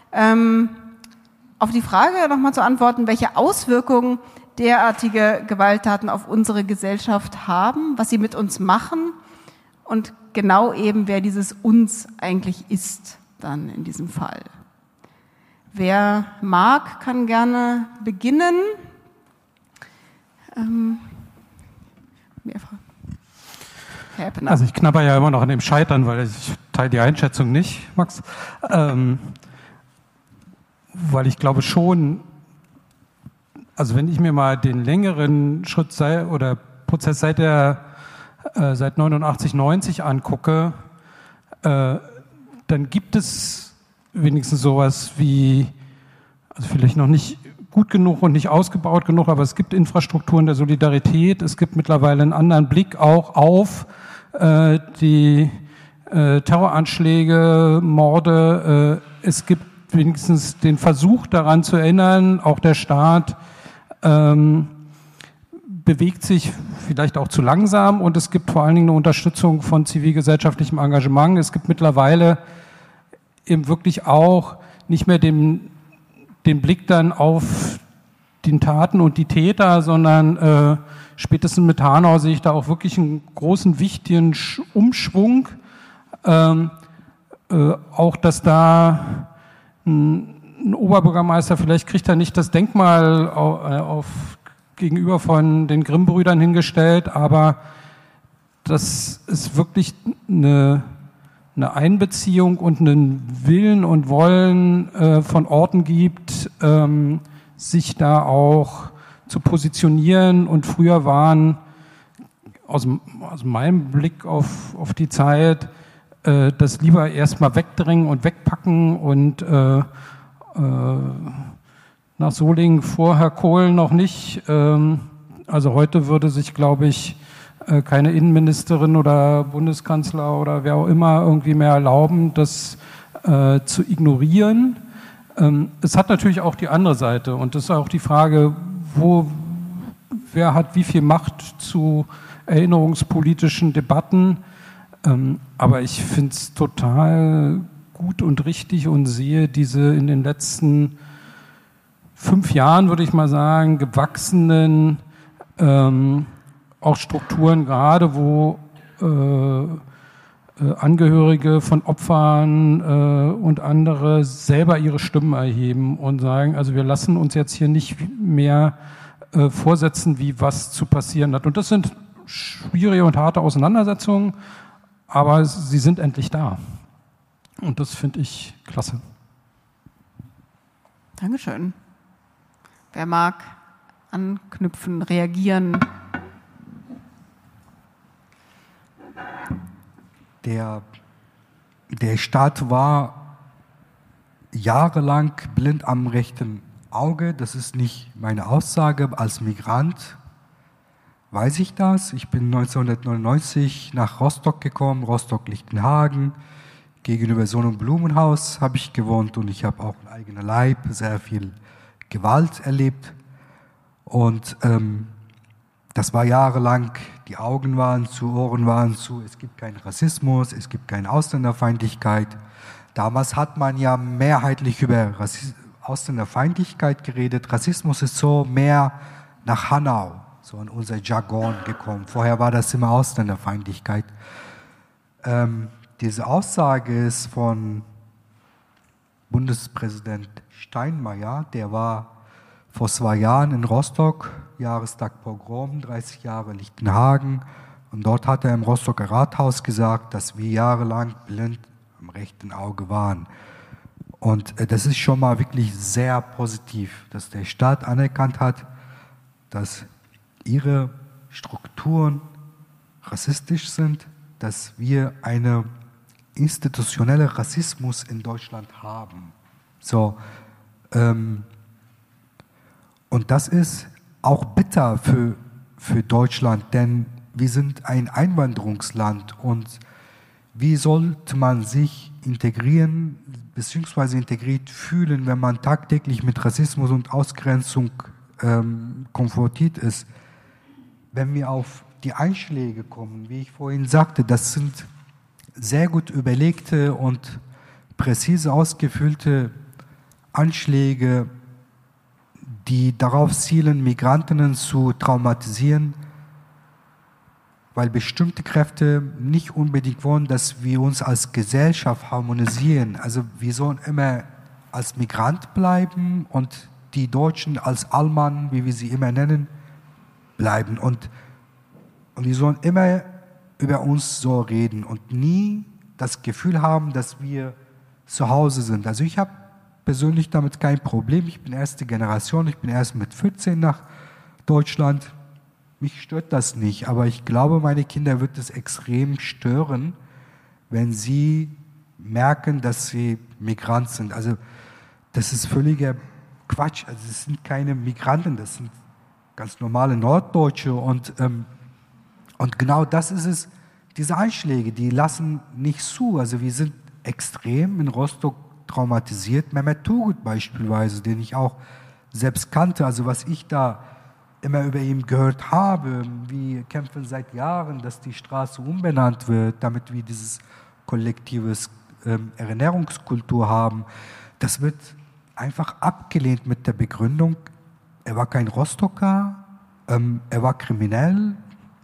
auf die Frage nochmal zu antworten, welche Auswirkungen derartige Gewalttaten auf unsere Gesellschaft haben, was sie mit uns machen und genau eben, wer dieses uns eigentlich ist dann in diesem Fall. Wer mag, kann gerne beginnen. Herr Eppener. Also ich knabber ja immer noch an dem Scheitern, weil ich teile die Einschätzung nicht, Max. Weil ich glaube schon, also wenn ich mir mal den längeren Schritt Prozess seit 89, 90 angucke, dann gibt es wenigstens sowas wie, also vielleicht noch nicht gut genug und nicht ausgebaut genug, aber es gibt Infrastrukturen der Solidarität, es gibt mittlerweile einen anderen Blick auch auf die Terroranschläge, Morde, es gibt wenigstens den Versuch daran zu erinnern, auch der Staat bewegt sich vielleicht auch zu langsam und es gibt vor allen Dingen eine Unterstützung von zivilgesellschaftlichem Engagement. Es gibt mittlerweile eben wirklich auch nicht mehr den Blick dann auf den Taten und die Täter, sondern spätestens mit Hanau sehe ich da auch wirklich einen großen, wichtigen Umschwung. Auch, dass da ein Oberbürgermeister, vielleicht kriegt er nicht das Denkmal gegenüber von den Grimm-Brüdern hingestellt, aber dass es wirklich eine Einbeziehung und einen Willen und Wollen von Orten gibt, sich da auch zu positionieren. Und früher waren aus meinem Blick auf die Zeit das lieber erstmal wegdrängen und wegpacken und nach Solingen vorher Kohl noch nicht. Also heute würde sich, glaube ich, keine Innenministerin oder Bundeskanzler oder wer auch immer irgendwie mehr erlauben, das zu ignorieren. Es hat natürlich auch die andere Seite und das ist auch die Frage, wer hat wie viel Macht zu erinnerungspolitischen Debatten. Aber ich finde es total gut und richtig und sehe diese in den letzten 5 Jahren, würde ich mal sagen, gewachsenen auch Strukturen, gerade wo Angehörige von Opfern und andere selber ihre Stimmen erheben und sagen, also wir lassen uns jetzt hier nicht mehr vorsetzen, wie was zu passieren hat. Und das sind schwierige und harte Auseinandersetzungen, aber sie sind endlich da. Und das finde ich klasse. Dankeschön. Wer mag anknüpfen, reagieren? Der Staat war jahrelang blind am rechten Auge. Das ist nicht meine Aussage. Als Migrant weiß ich das. Ich bin 1999 nach Rostock gekommen, Rostock-Lichtenhagen. Gegenüber Sohn- und Blumenhaus habe ich gewohnt und ich habe auch in eigener Leib sehr viel Gewalt erlebt. Und das war jahrelang, die Augen waren zu, Ohren waren zu, es gibt keinen Rassismus, es gibt keine Ausländerfeindlichkeit. Damals hat man ja mehrheitlich über Ausländerfeindlichkeit geredet. Rassismus ist so mehr nach Hanau, so in unser Jargon gekommen. Vorher war das immer Ausländerfeindlichkeit. Diese Aussage ist von Bundespräsident Steinmeier, der war vor 2 Jahren in Rostock, Jahrestag Pogrom, 30 Jahre Lichtenhagen. Und dort hat er im Rostocker Rathaus gesagt, dass wir jahrelang blind am rechten Auge waren. Und das ist schon mal wirklich sehr positiv, dass der Staat anerkannt hat, dass ihre Strukturen rassistisch sind, dass wir eine institutionelle Rassismus in Deutschland haben. So, und das ist auch bitter für Deutschland, denn wir sind ein Einwanderungsland und wie sollte man sich integrieren bzw. integriert fühlen, wenn man tagtäglich mit Rassismus und Ausgrenzung konfrontiert ist? Wenn wir auf die Einschläge kommen, wie ich vorhin sagte, das sind sehr gut überlegte und präzise ausgefüllte Anschläge, die darauf zielen, Migrantinnen zu traumatisieren, weil bestimmte Kräfte nicht unbedingt wollen, dass wir uns als Gesellschaft harmonisieren. Also wir sollen immer als Migrant bleiben und die Deutschen als Allmann, wie wir sie immer nennen, bleiben. Und wir sollen immer über uns so reden und nie das Gefühl haben, dass wir zu Hause sind. Also ich habe persönlich damit kein Problem. Ich bin erste Generation, ich bin erst mit 14 nach Deutschland. Mich stört das nicht, aber ich glaube, meine Kinder wird es extrem stören, wenn sie merken, dass sie Migrant sind. Also das ist völliger Quatsch. Also es sind keine Migranten, das sind ganz normale Norddeutsche und genau das ist es, diese Einschläge, die lassen nicht zu. Also wir sind extrem in Rostock traumatisiert. Mehmet Turgut beispielsweise, den ich auch selbst kannte, also was ich da immer über ihn gehört habe, wir kämpfen seit Jahren, dass die Straße umbenannt wird, damit wir dieses kollektives Erinnerungskultur haben. Das wird einfach abgelehnt mit der Begründung, er war kein Rostocker, er war kriminell,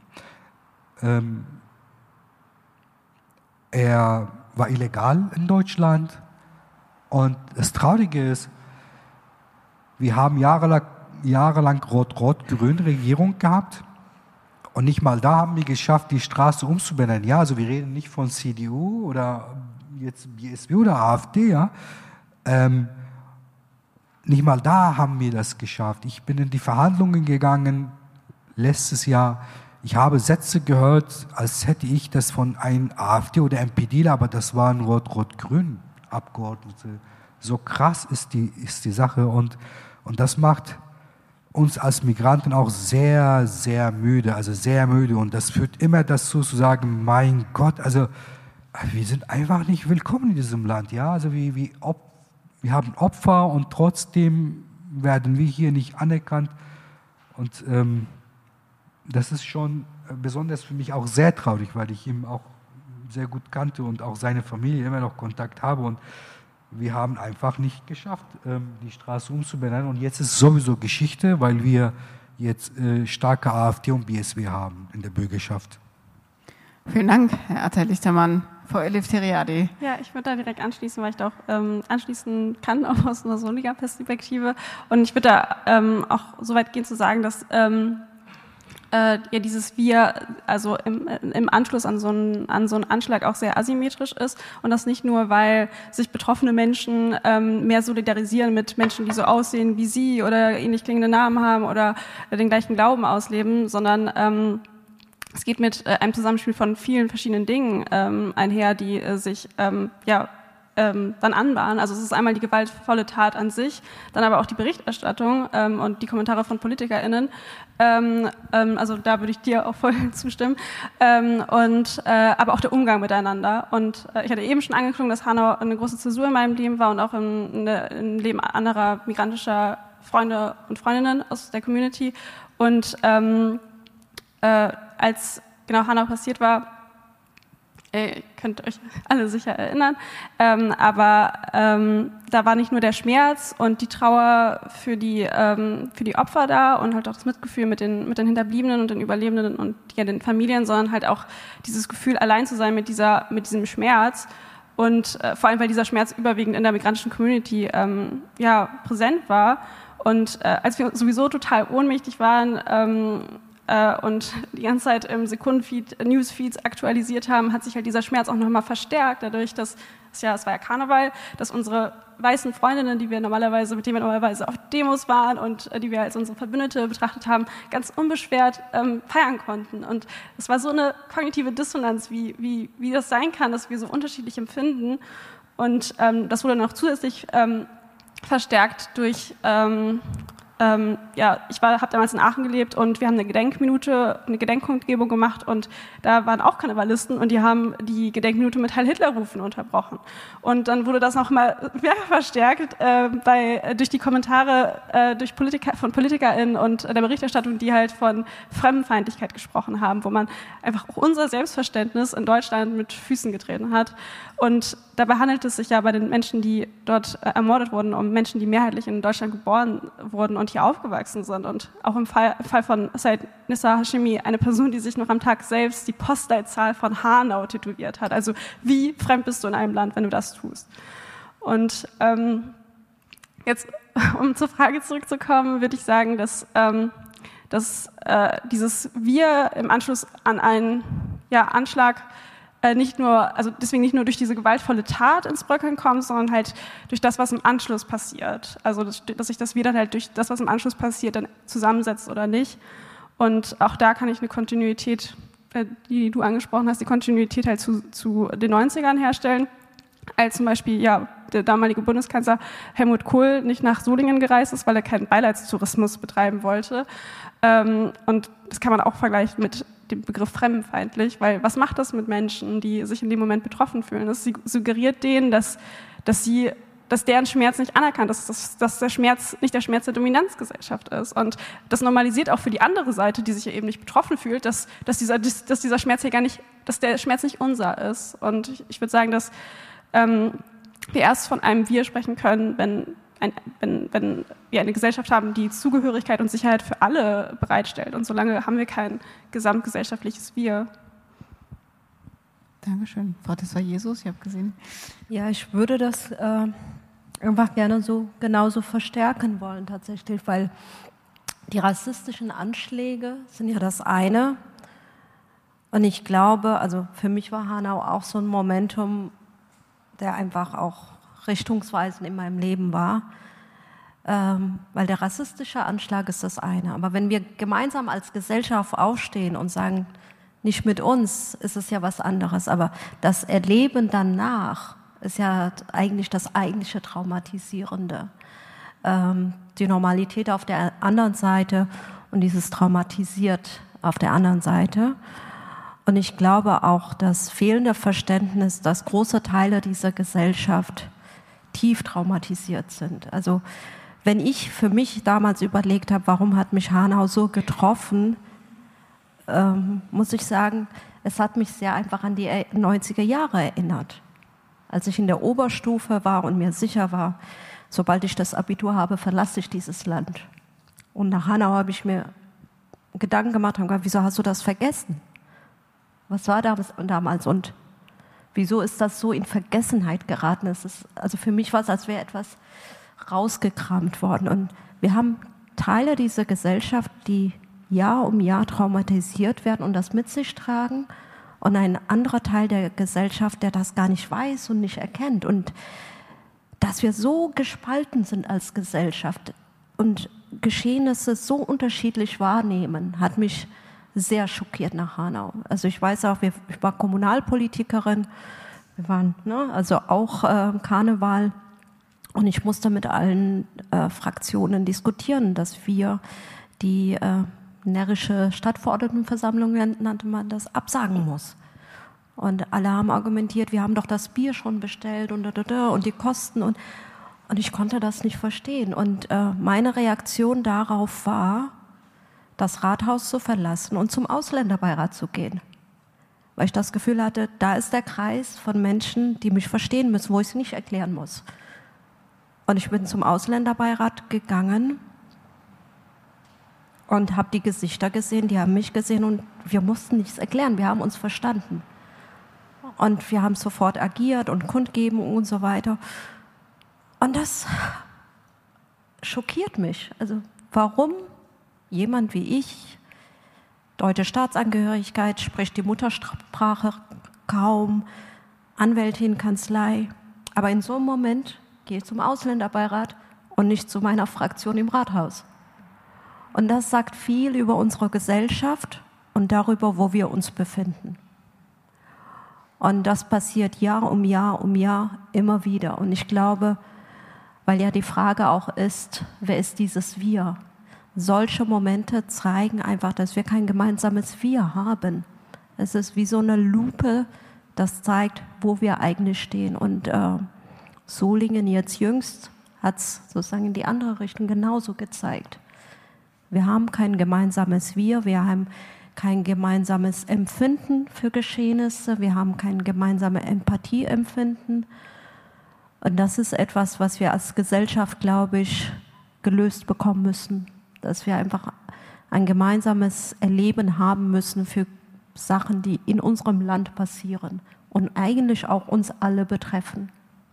er war illegal in Deutschland. Und das Traurige ist, wir haben jahrelang Rot-Rot-Grün Regierung gehabt und nicht mal da haben wir geschafft, die Straße umzubenennen. Ja, also wir reden nicht von CDU oder jetzt BSW oder AfD, ja. nicht mal da haben wir das geschafft. Ich bin in die Verhandlungen gegangen letztes Jahr. Ich habe Sätze gehört, als hätte ich das von einem AfD oder MPDler, aber das waren Rot-Rot-Grün Abgeordnete. So krass ist die Sache und das macht uns als Migranten auch sehr, sehr müde, also sehr müde. Und das führt immer dazu zu sagen, mein Gott, also wir sind einfach nicht willkommen in diesem Land. Ja? Also wir haben Opfer und trotzdem werden wir hier nicht anerkannt. Und das ist schon besonders für mich auch sehr traurig, weil ich ihn auch sehr gut kannte und auch seine Familie immer noch Kontakt habe. Und wir haben einfach nicht geschafft, die Straße umzubenennen. Und jetzt ist sowieso Geschichte, weil wir jetzt starke AfD und BSW haben in der Bürgerschaft. Vielen Dank, Herr Atay-Lichtermann. Frau Eleftheriadi. Ja, ich würde da direkt anschließen, weil ich da auch anschließen kann, auch aus einer Soliga-Perspektive. Und ich würde da auch so weit gehen zu sagen, dass dieses Wir, also im Anschluss an so einen Anschlag auch sehr asymmetrisch ist und das nicht nur, weil sich betroffene Menschen mehr solidarisieren mit Menschen, die so aussehen wie sie oder ähnlich klingende Namen haben oder den gleichen Glauben ausleben, sondern es geht mit einem Zusammenspiel von vielen verschiedenen Dingen einher, die sich dann anbahnen. Also es ist einmal die gewaltvolle Tat an sich, dann aber auch die Berichterstattung und die Kommentare von PolitikerInnen. Also da würde ich dir auch voll zustimmen. Aber auch der Umgang miteinander. Und ich hatte eben schon angeklungen, dass Hanau eine große Zäsur in meinem Leben war und auch im Leben anderer migrantischer Freunde und Freundinnen aus der Community. Und als genau Hanau passiert war, ihr könnt euch alle sicher erinnern, aber da war nicht nur der Schmerz und die Trauer für die Opfer da und halt auch das Mitgefühl mit den Hinterbliebenen und den Überlebenden und den Familien, sondern halt auch dieses Gefühl, allein zu sein mit diesem Schmerz und vor allem, weil dieser Schmerz überwiegend in der migrantischen Community präsent war und als wir sowieso total ohnmächtig waren, und die ganze Zeit im Sekundenfeed, Newsfeeds aktualisiert haben, hat sich halt dieser Schmerz auch nochmal verstärkt, dadurch, dass es war ja Karneval, dass unsere weißen Freundinnen, mit denen wir normalerweise auf Demos waren und die wir als unsere Verbündete betrachtet haben, ganz unbeschwert feiern konnten. Und es war so eine kognitive Dissonanz, wie das sein kann, dass wir so unterschiedlich empfinden. Und das wurde noch zusätzlich verstärkt durch ich habe damals in Aachen gelebt und wir haben eine Gedenkkundgebung gemacht und da waren auch Karnevalisten und die haben die Gedenkminute mit Heil-Hitler-Rufen unterbrochen. Und dann wurde das noch mal verstärkt durch die Kommentare von PolitikerInnen und der Berichterstattung, die halt von Fremdenfeindlichkeit gesprochen haben, wo man einfach auch unser Selbstverständnis in Deutschland mit Füßen getreten hat. Und dabei handelt es sich ja bei den Menschen, die dort ermordet wurden, um Menschen, die mehrheitlich in Deutschland geboren wurden und hier aufgewachsen sind. Und auch im Fall von Said Nissa Hashemi, eine Person, die sich noch am Tag selbst die Postleitzahl von Hanau tätowiert hat. Also wie fremd bist du in einem Land, wenn du das tust? Und jetzt, um zur Frage zurückzukommen, würde ich sagen, dass dieses Wir im Anschluss an einen Anschlag deswegen nicht nur durch diese gewaltvolle Tat ins Bröckeln kommt, sondern halt durch das, was im Anschluss passiert. Also, dass sich das wieder halt durch das, was im Anschluss passiert, dann zusammensetzt oder nicht. Und auch da kann ich eine Kontinuität, die du angesprochen hast, die Kontinuität halt zu den 90ern herstellen. Als zum Beispiel, der damalige Bundeskanzler Helmut Kohl nicht nach Solingen gereist ist, weil er keinen Beileidstourismus betreiben wollte. Und das kann man auch vergleichen mit dem Begriff fremdenfeindlich, weil was macht das mit Menschen, die sich in dem Moment betroffen fühlen? Das suggeriert denen, dass deren Schmerz nicht anerkannt ist, dass der Schmerz nicht der Schmerz der Dominanzgesellschaft ist. Und das normalisiert auch für die andere Seite, die sich ja eben nicht betroffen fühlt, dass dieser Schmerz hier dass der Schmerz nicht unser ist. Und ich würde sagen, dass wir erst von einem Wir sprechen können, wenn wir eine Gesellschaft haben, die Zugehörigkeit und Sicherheit für alle bereitstellt. Und solange haben wir kein gesamtgesellschaftliches Wir. Dankeschön. Frau Tessar-Jesus, ich habe gesehen. Ja, ich würde das einfach gerne genauso verstärken wollen tatsächlich, weil die rassistischen Anschläge sind ja das eine. Und ich glaube, also für mich war Hanau auch so ein Momentum, der einfach auch richtungsweisend in meinem Leben war. Weil der rassistische Anschlag ist das eine. Aber wenn wir gemeinsam als Gesellschaft aufstehen und sagen, nicht mit uns, ist es ja was anderes. Aber das Erleben danach ist ja eigentlich das eigentliche Traumatisierende. Die Normalität auf der anderen Seite und dieses traumatisiert auf der anderen Seite. Und ich glaube auch, das fehlende Verständnis, dass große Teile dieser Gesellschaft tief traumatisiert sind. Also wenn ich für mich damals überlegt habe, warum hat mich Hanau so getroffen, muss ich sagen, es hat mich sehr einfach an die 90er Jahre erinnert. Als ich in der Oberstufe war und mir sicher war, sobald ich das Abitur habe, verlasse ich dieses Land. Und nach Hanau habe ich mir Gedanken gemacht und gesagt, wieso hast du das vergessen? Was war damals und wieso ist das so in Vergessenheit geraten? Also für mich war es, als wäre etwas rausgekramt worden. Und wir haben Teile dieser Gesellschaft, die Jahr um Jahr traumatisiert werden und das mit sich tragen. Und ein anderer Teil der Gesellschaft, der das gar nicht weiß und nicht erkennt. Und dass wir so gespalten sind als Gesellschaft und Geschehnisse so unterschiedlich wahrnehmen, hat mich sehr schockiert nach Hanau. Also ich weiß auch, ich war Kommunalpolitikerin, wir waren also auch Karneval und ich musste mit allen Fraktionen diskutieren, dass wir die närrische Stadtverordnetenversammlung, nannte man das, absagen muss. Und alle haben argumentiert, wir haben doch das Bier schon bestellt und die Kosten und ich konnte das nicht verstehen. Und meine Reaktion darauf war, das Rathaus zu verlassen und zum Ausländerbeirat zu gehen. Weil ich das Gefühl hatte, da ist der Kreis von Menschen, die mich verstehen müssen, wo ich es nicht erklären muss. Und ich bin zum Ausländerbeirat gegangen und habe die Gesichter gesehen, die haben mich gesehen und wir mussten nichts erklären, wir haben uns verstanden. Und wir haben sofort agiert und Kundgebung und so weiter. Und das schockiert mich. Also warum jemand wie ich, deutsche Staatsangehörigkeit, spricht die Muttersprache kaum, Anwältin, Kanzlei, aber in so einem Moment gehe ich zum Ausländerbeirat und nicht zu meiner Fraktion im Rathaus. Und das sagt viel über unsere Gesellschaft und darüber, wo wir uns befinden. Und das passiert Jahr um Jahr immer wieder. Und ich glaube, weil ja die Frage auch ist, wer ist dieses Wir? Solche Momente zeigen einfach, dass wir kein gemeinsames Wir haben. Es ist wie so eine Lupe, das zeigt, wo wir eigentlich stehen. Und Solingen jetzt jüngst hat es sozusagen in die andere Richtung genauso gezeigt. Wir haben kein gemeinsames Wir, wir haben kein gemeinsames Empfinden für Geschehnisse, wir haben kein gemeinsames Empathieempfinden. Und das ist etwas, was wir als Gesellschaft, glaube ich, gelöst bekommen müssen. Dass wir einfach ein gemeinsames Erleben haben müssen für Sachen, die in unserem Land passieren und eigentlich auch uns alle betreffen.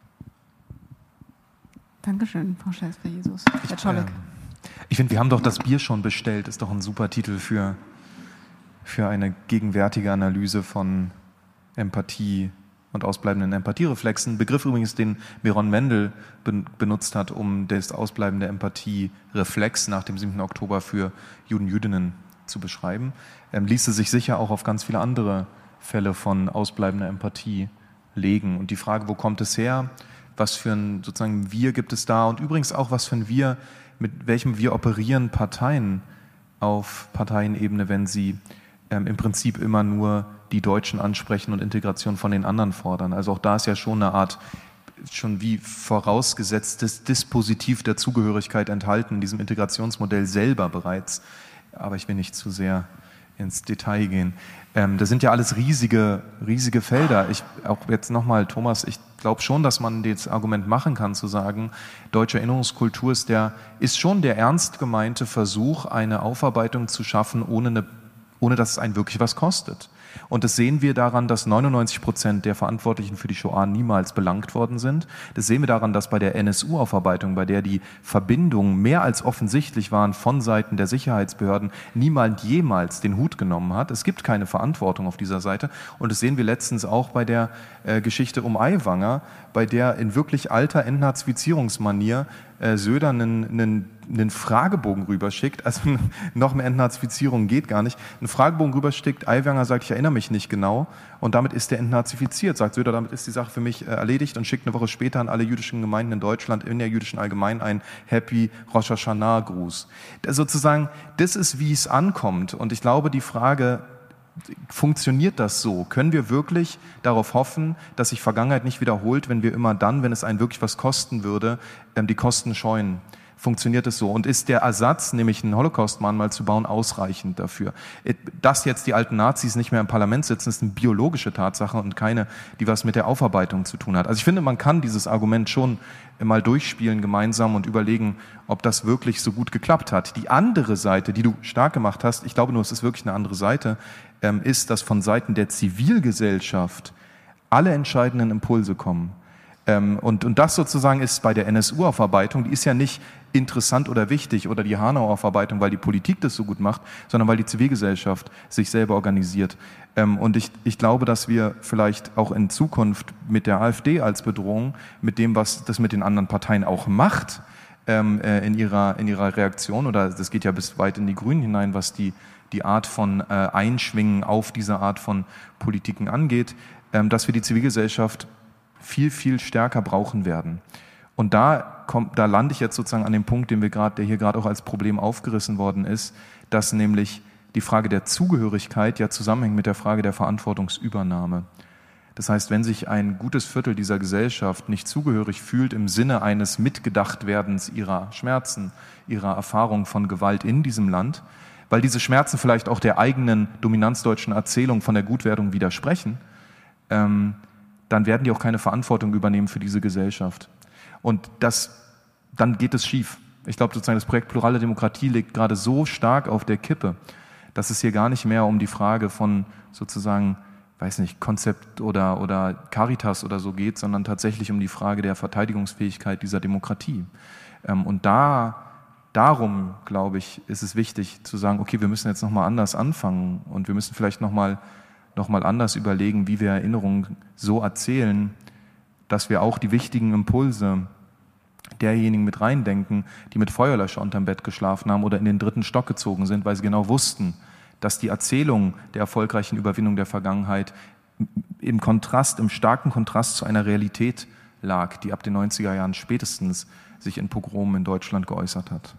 Dankeschön, Frau Scheiß-für-Jesus. Herr Czolek. Ich finde, wir haben doch das Bier schon bestellt, ist doch ein super Titel für eine gegenwärtige Analyse von Empathie und ausbleibenden Empathiereflexen. Begriff übrigens, den Miron Mendel benutzt hat, um das Ausbleiben der Empathiereflex nach dem 7. Oktober für Juden, Jüdinnen zu beschreiben. Ließe sich sicher auch auf ganz viele andere Fälle von ausbleibender Empathie legen. Und die Frage, wo kommt es her? Was für ein sozusagen Wir gibt es da? Und übrigens auch, was für ein Wir, mit welchem Wir operieren Parteien auf Parteienebene, wenn sie im Prinzip immer nur die Deutschen ansprechen und Integration von den anderen fordern. Also auch da ist ja schon eine Art, schon wie vorausgesetztes Dispositiv der Zugehörigkeit enthalten in diesem Integrationsmodell selber bereits. Aber ich will nicht zu sehr ins Detail gehen. Das sind ja alles riesige Felder. Auch jetzt nochmal, Thomas, ich glaube schon, dass man das Argument machen kann, zu sagen, deutsche Erinnerungskultur ist schon der ernst gemeinte Versuch, eine Aufarbeitung zu schaffen, ohne dass es einen wirklich was kostet. Und das sehen wir daran, dass 99% der Verantwortlichen für die Shoah niemals belangt worden sind. Das sehen wir daran, dass bei der NSU-Aufarbeitung, bei der die Verbindungen mehr als offensichtlich waren von Seiten der Sicherheitsbehörden, niemand jemals den Hut genommen hat. Es gibt keine Verantwortung auf dieser Seite. Und das sehen wir letztens auch bei der Geschichte um Aiwanger, bei der in wirklich alter Entnazifizierungsmanier Söder einen Fragebogen rüberschickt, also noch mehr Entnazifizierung geht gar nicht, einen Fragebogen rüberschickt, Aiwanger sagt, ich erinnere mich nicht genau, und damit ist der entnazifiziert, sagt Söder, damit ist die Sache für mich erledigt, und schickt eine Woche später an alle jüdischen Gemeinden in Deutschland in der jüdischen Allgemein einen Happy Rosh Hashanah-Gruß. Sozusagen, das ist, wie es ankommt, und ich glaube, die Frage, funktioniert das so? Können wir wirklich darauf hoffen, dass sich Vergangenheit nicht wiederholt, wenn wir immer dann, wenn es einen wirklich was kosten würde, die Kosten scheuen? Funktioniert es so? Und ist der Ersatz, nämlich ein Holocaust-Mahnmal zu bauen, ausreichend dafür? Dass jetzt die alten Nazis nicht mehr im Parlament sitzen, ist eine biologische Tatsache und keine, die was mit der Aufarbeitung zu tun hat. Also ich finde, man kann dieses Argument schon mal durchspielen gemeinsam und überlegen, ob das wirklich so gut geklappt hat. Die andere Seite, die du stark gemacht hast, ich glaube nur, es ist wirklich eine andere Seite, ist, dass von Seiten der Zivilgesellschaft alle entscheidenden Impulse kommen. Und das sozusagen ist bei der NSU-Aufarbeitung, die ist ja nicht interessant oder wichtig, oder die Hanau-Aufarbeitung, weil die Politik das so gut macht, sondern weil die Zivilgesellschaft sich selber organisiert. Und ich glaube, dass wir vielleicht auch in Zukunft mit der AfD als Bedrohung, mit dem, was das mit den anderen Parteien auch macht, in ihrer Reaktion, oder das geht ja bis weit in die Grünen hinein, was die Art von Einschwingen auf diese Art von Politiken angeht, dass wir die Zivilgesellschaft viel, viel stärker brauchen werden. Und da lande ich jetzt sozusagen an dem Punkt, der hier gerade auch als Problem aufgerissen worden ist, dass nämlich die Frage der Zugehörigkeit ja zusammenhängt mit der Frage der Verantwortungsübernahme. Das heißt, wenn sich ein gutes Viertel dieser Gesellschaft nicht zugehörig fühlt im Sinne eines Mitgedachtwerdens ihrer Schmerzen, ihrer Erfahrung von Gewalt in diesem Land, weil diese Schmerzen vielleicht auch der eigenen dominanzdeutschen Erzählung von der Gutwerdung widersprechen, dann werden die auch keine Verantwortung übernehmen für diese Gesellschaft. Und dann geht es schief. Ich glaube, sozusagen das Projekt Plurale Demokratie liegt gerade so stark auf der Kippe, dass es hier gar nicht mehr um die Frage von sozusagen, weiß nicht, Konzept oder Caritas oder so geht, sondern tatsächlich um die Frage der Verteidigungsfähigkeit dieser Demokratie. Und darum, glaube ich, ist es wichtig zu sagen, okay, wir müssen jetzt nochmal anders anfangen und wir müssen vielleicht nochmal anders überlegen, wie wir Erinnerungen so erzählen, dass wir auch die wichtigen Impulse derjenigen mit reindenken, die mit Feuerlöscher unterm Bett geschlafen haben oder in den 3. Stock gezogen sind, weil sie genau wussten, dass die Erzählung der erfolgreichen Überwindung der Vergangenheit im starken Kontrast zu einer Realität lag, die ab den 90er Jahren spätestens sich in Pogromen in Deutschland geäußert hat.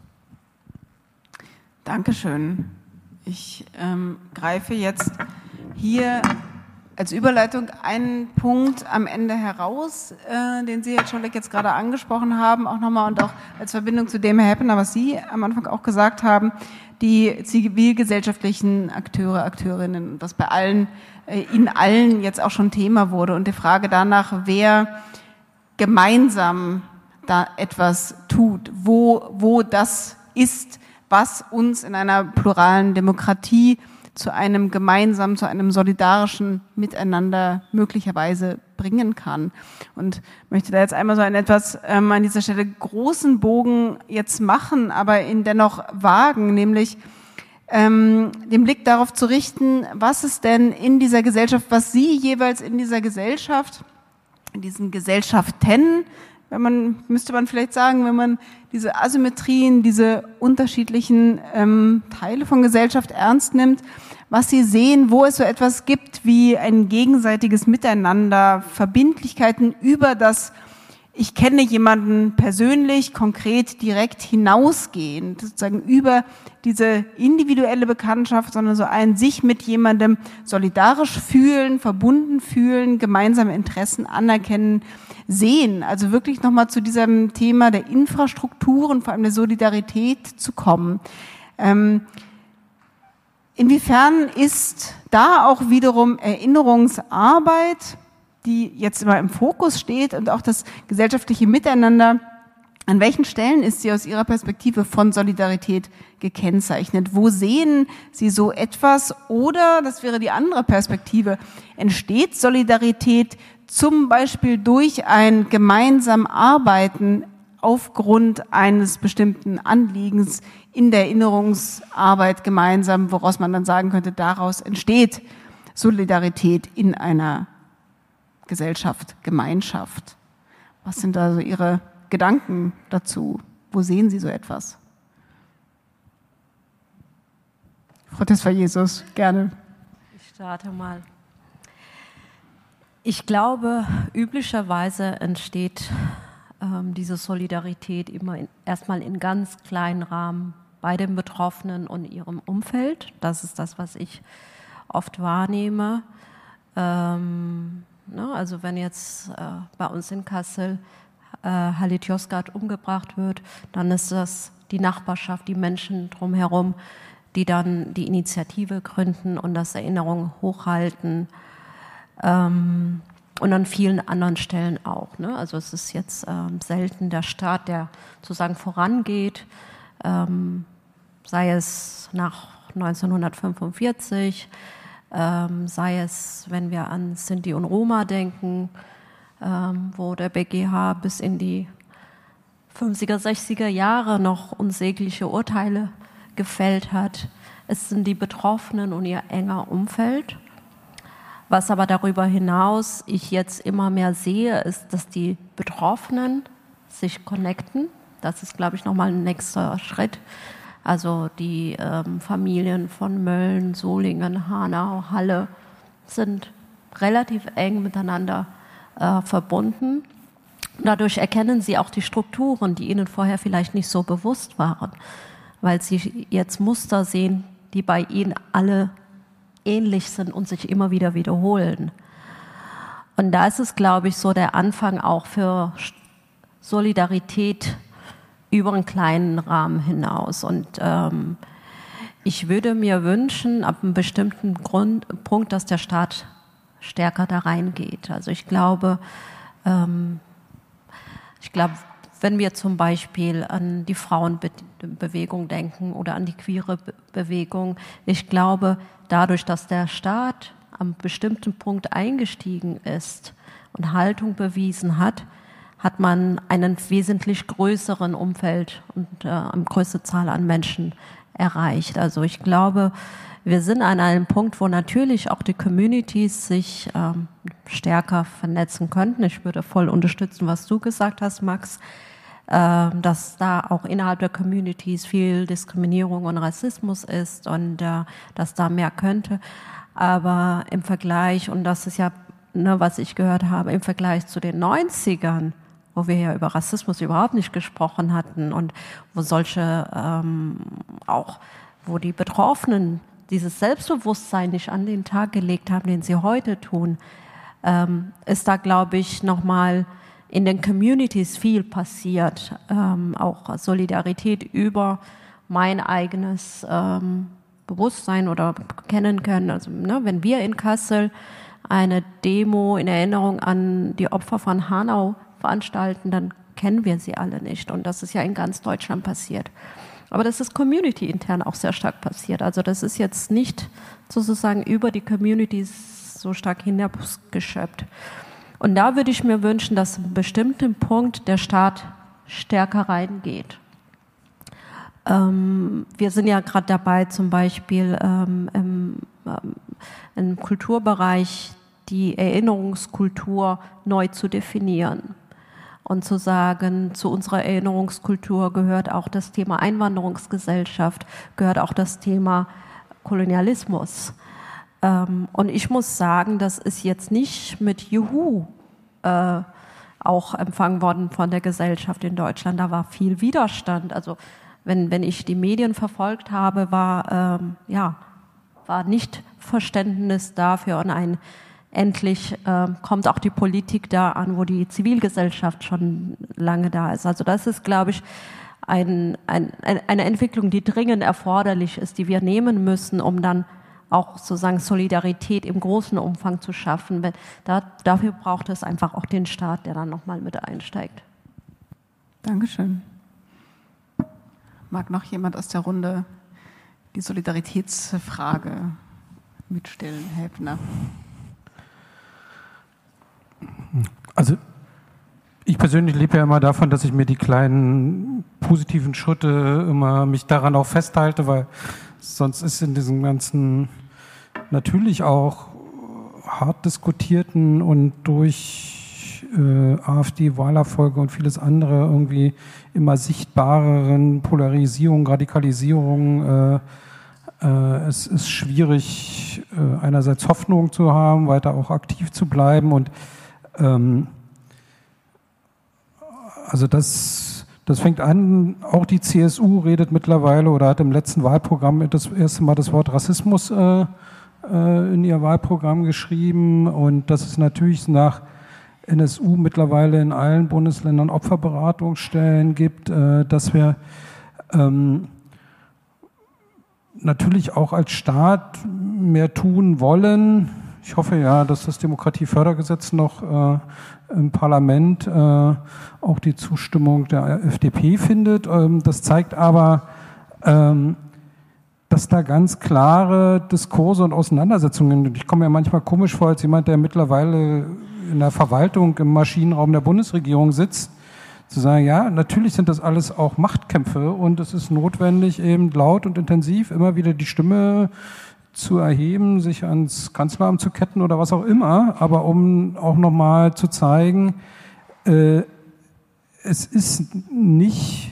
Dankeschön. Ich greife jetzt hier als Überleitung einen Punkt am Ende heraus, den Sie, Herr Czolek, jetzt gerade angesprochen haben, auch nochmal und auch als Verbindung zu dem, Herr Heppener, was Sie am Anfang auch gesagt haben, die zivilgesellschaftlichen Akteure, Akteurinnen, was bei Ihnen allen jetzt auch schon Thema wurde und die Frage danach, wer gemeinsam da etwas tut, wo das ist, was uns in einer pluralen Demokratie zu einem gemeinsamen, zu einem solidarischen Miteinander möglicherweise bringen kann. Und möchte da jetzt einmal so einen etwas an dieser Stelle großen Bogen jetzt machen, aber ihn dennoch wagen, nämlich den Blick darauf zu richten, was ist denn in dieser Gesellschaft, was Sie jeweils in dieser Gesellschaft, in diesen Gesellschaften, müsste man vielleicht sagen, wenn man diese Asymmetrien, diese unterschiedlichen Teile von Gesellschaft ernst nimmt, was Sie sehen, wo es so etwas gibt wie ein gegenseitiges Miteinander, Verbindlichkeiten über das, ich kenne jemanden persönlich, konkret, direkt hinausgehend, sozusagen über diese individuelle Bekanntschaft, sondern so ein sich mit jemandem solidarisch fühlen, verbunden fühlen, gemeinsame Interessen anerkennen, sehen. Also wirklich nochmal zu diesem Thema der Infrastrukturen, vor allem der Solidarität zu kommen. Inwiefern ist da auch wiederum Erinnerungsarbeit, die jetzt immer im Fokus steht und auch das gesellschaftliche Miteinander An welchen Stellen ist sie aus Ihrer Perspektive von Solidarität gekennzeichnet? Wo sehen Sie so etwas? Oder, das wäre die andere Perspektive, entsteht Solidarität zum Beispiel durch ein gemeinsam Arbeiten aufgrund eines bestimmten Anliegens in der Erinnerungsarbeit gemeinsam, woraus man dann sagen könnte, daraus entsteht Solidarität in einer Gesellschaft, Gemeinschaft. Was sind da so Ihre Gedanken dazu? Wo sehen Sie so etwas? Frau Tesfaye-Jesus, gerne. Ich starte mal. Ich glaube, üblicherweise entsteht diese Solidarität immer erstmal in ganz kleinen Rahmen bei den Betroffenen und ihrem Umfeld. Das ist das, was ich oft wahrnehme. Also wenn jetzt bei uns in Kassel Halit Yozgat umgebracht wird, dann ist das die Nachbarschaft, die Menschen drumherum, die dann die Initiative gründen und das Erinnerung hochhalten. Und an vielen anderen Stellen auch. Ne? Also es ist jetzt selten der Staat, der sozusagen vorangeht, sei es nach 1945, sei es, wenn wir an Sinti und Roma denken, wo der BGH bis in die 50er, 60er Jahre noch unsägliche Urteile gefällt hat. Es sind die Betroffenen und ihr enger Umfeld. Was aber darüber hinaus ich jetzt immer mehr sehe, ist, dass die Betroffenen sich connecten. Das ist, glaube ich, nochmal ein nächster Schritt. Also die Familien von Mölln, Solingen, Hanau, Halle sind relativ eng miteinander verbunden. Dadurch erkennen sie auch die Strukturen, die ihnen vorher vielleicht nicht so bewusst waren, weil sie jetzt Muster sehen, die bei ihnen alle ähnlich sind und sich immer wieder wiederholen. Und da ist es, glaube ich, so der Anfang auch für Solidarität über einen kleinen Rahmen hinaus. Und ich würde mir wünschen, ab einem bestimmten Punkt, dass der Staat stärker da reingeht. Also ich glaube, wenn wir zum Beispiel an die Frauenbewegung denken oder an die queere Bewegung, ich glaube, dadurch, dass der Staat am bestimmten Punkt eingestiegen ist und Haltung bewiesen hat, hat man einen wesentlich größeren Umfeld und eine größere Zahl an Menschen erreicht. Also ich glaube, wir sind an einem Punkt, wo natürlich auch die Communities sich stärker vernetzen könnten. Ich würde voll unterstützen, was du gesagt hast, Max, dass da auch innerhalb der Communities viel Diskriminierung und Rassismus ist und dass da mehr könnte. Aber im Vergleich, und das ist ja, ne, was ich gehört habe, im Vergleich zu den 90ern, wo wir ja über Rassismus überhaupt nicht gesprochen hatten und wo wo die Betroffenen dieses Selbstbewusstsein nicht an den Tag gelegt haben, den sie heute tun, ist da, glaube ich, nochmal in den Communities viel passiert, auch Solidarität über mein eigenes Bewusstsein oder kennen können. Also ne, wenn wir in Kassel eine Demo in Erinnerung an die Opfer von Hanau veranstalten, dann kennen wir sie alle nicht. Und das ist ja in ganz Deutschland passiert. Aber das ist community-intern auch sehr stark passiert. Also das ist jetzt nicht sozusagen über die Communities so stark hinausgeschöpft. Und da würde ich mir wünschen, dass an einem bestimmten Punkt der Staat stärker reingeht. Wir sind ja gerade dabei, zum Beispiel im Kulturbereich die Erinnerungskultur neu zu definieren und zu sagen, zu unserer Erinnerungskultur gehört auch das Thema Einwanderungsgesellschaft, gehört auch das Thema Kolonialismus. Und ich muss sagen, das ist jetzt nicht mit Juhu auch empfangen worden von der Gesellschaft in Deutschland. Da war viel Widerstand. Also wenn ich die Medien verfolgt habe, war nicht Verständnis dafür und endlich kommt auch die Politik da an, wo die Zivilgesellschaft schon lange da ist. Also das ist, glaube ich, eine Entwicklung, die dringend erforderlich ist, die wir nehmen müssen, um dann auch sozusagen Solidarität im großen Umfang zu schaffen. Dafür braucht es einfach auch den Staat, der dann nochmal mit einsteigt. Dankeschön. Mag noch jemand aus der Runde die Solidaritätsfrage mitstellen, Herr Heppner? Also ich persönlich lebe ja immer davon, dass ich mir die kleinen positiven Schritte immer mich daran auch festhalte, weil sonst ist in diesem ganzen natürlich auch hart diskutierten und durch AfD-Wahlerfolge und vieles andere irgendwie immer sichtbareren Polarisierung, Radikalisierung. Es ist schwierig, einerseits Hoffnung zu haben, weiter auch aktiv zu bleiben und also das fängt an, auch die CSU redet mittlerweile oder hat im letzten Wahlprogramm das erste Mal das Wort Rassismus in ihr Wahlprogramm geschrieben und dass es natürlich nach NSU mittlerweile in allen Bundesländern Opferberatungsstellen gibt, dass wir natürlich auch als Staat mehr tun wollen. Ich hoffe ja, dass das Demokratiefördergesetz noch im Parlament auch die Zustimmung der FDP findet. Das zeigt aber, dass da ganz klare Diskurse und Auseinandersetzungen, ich komme mir manchmal komisch vor als jemand, der mittlerweile in der Verwaltung im Maschinenraum der Bundesregierung sitzt, zu sagen, ja, natürlich sind das alles auch Machtkämpfe und es ist notwendig, eben laut und intensiv immer wieder die Stimme zu erheben, sich ans Kanzleramt zu ketten oder was auch immer, aber um auch nochmal zu zeigen, es ist nicht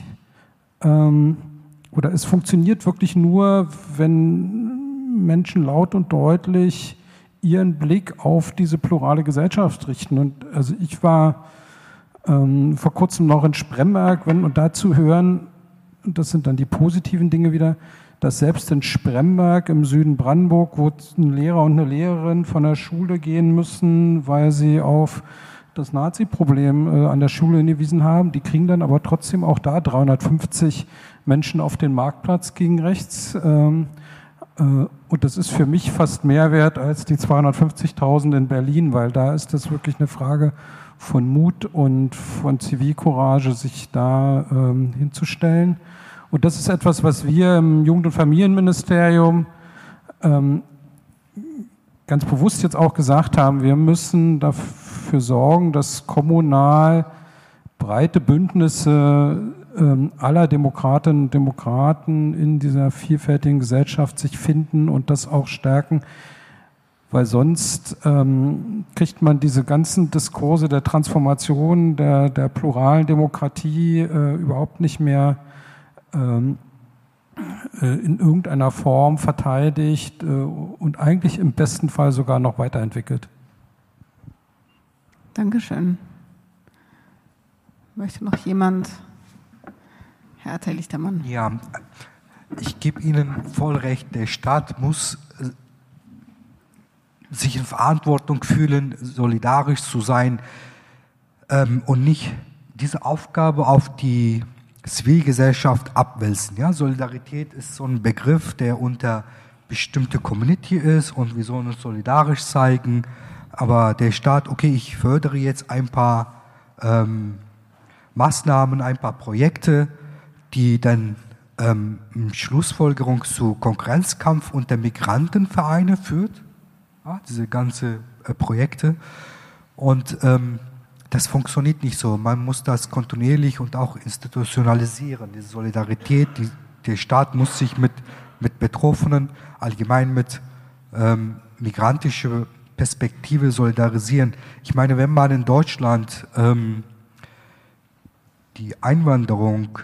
oder es funktioniert wirklich nur, wenn Menschen laut und deutlich ihren Blick auf diese plurale Gesellschaft richten. Und also ich war vor kurzem noch in Spremberg, und dazu hören, und das sind dann die positiven Dinge wieder, dass selbst in Spremberg im Süden Brandenburg, wo ein Lehrer und eine Lehrerin von der Schule gehen müssen, weil sie auf das Nazi-Problem an der Schule hingewiesen haben, die kriegen dann aber trotzdem auch da 350 Menschen auf den Marktplatz gegen rechts. Und das ist für mich fast mehr wert als die 250.000 in Berlin, weil da ist das wirklich eine Frage von Mut und von Zivilcourage, sich da hinzustellen. Und das ist etwas, was wir im Jugend- und Familienministerium ganz bewusst jetzt auch gesagt haben. Wir müssen dafür sorgen, dass kommunal breite Bündnisse aller Demokratinnen und Demokraten in dieser vielfältigen Gesellschaft sich finden und das auch stärken, weil sonst kriegt man diese ganzen Diskurse der Transformation, der pluralen Demokratie überhaupt nicht mehr in irgendeiner Form verteidigt und eigentlich im besten Fall sogar noch weiterentwickelt. Dankeschön. Möchte noch jemand? Herr Attey-Lichtermann. Ja, ich gebe Ihnen voll recht. Der Staat muss sich in Verantwortung fühlen, solidarisch zu sein und nicht diese Aufgabe auf die Zivilgesellschaft abwälzen. Ja, Solidarität ist so ein Begriff, der unter bestimmte Community ist und wir sollen uns solidarisch zeigen. Aber der Staat, okay, ich fördere jetzt ein paar Maßnahmen, ein paar Projekte, die dann in Schlussfolgerung zu Konkurrenzkampf unter Migrantenvereine führt. Ja, diese ganzen Projekte. Und das funktioniert nicht so. Man muss das kontinuierlich und auch institutionalisieren. Diese Solidarität, der Staat muss sich mit Betroffenen, allgemein mit migrantischer Perspektive solidarisieren. Ich meine, wenn man in Deutschland die Einwanderung,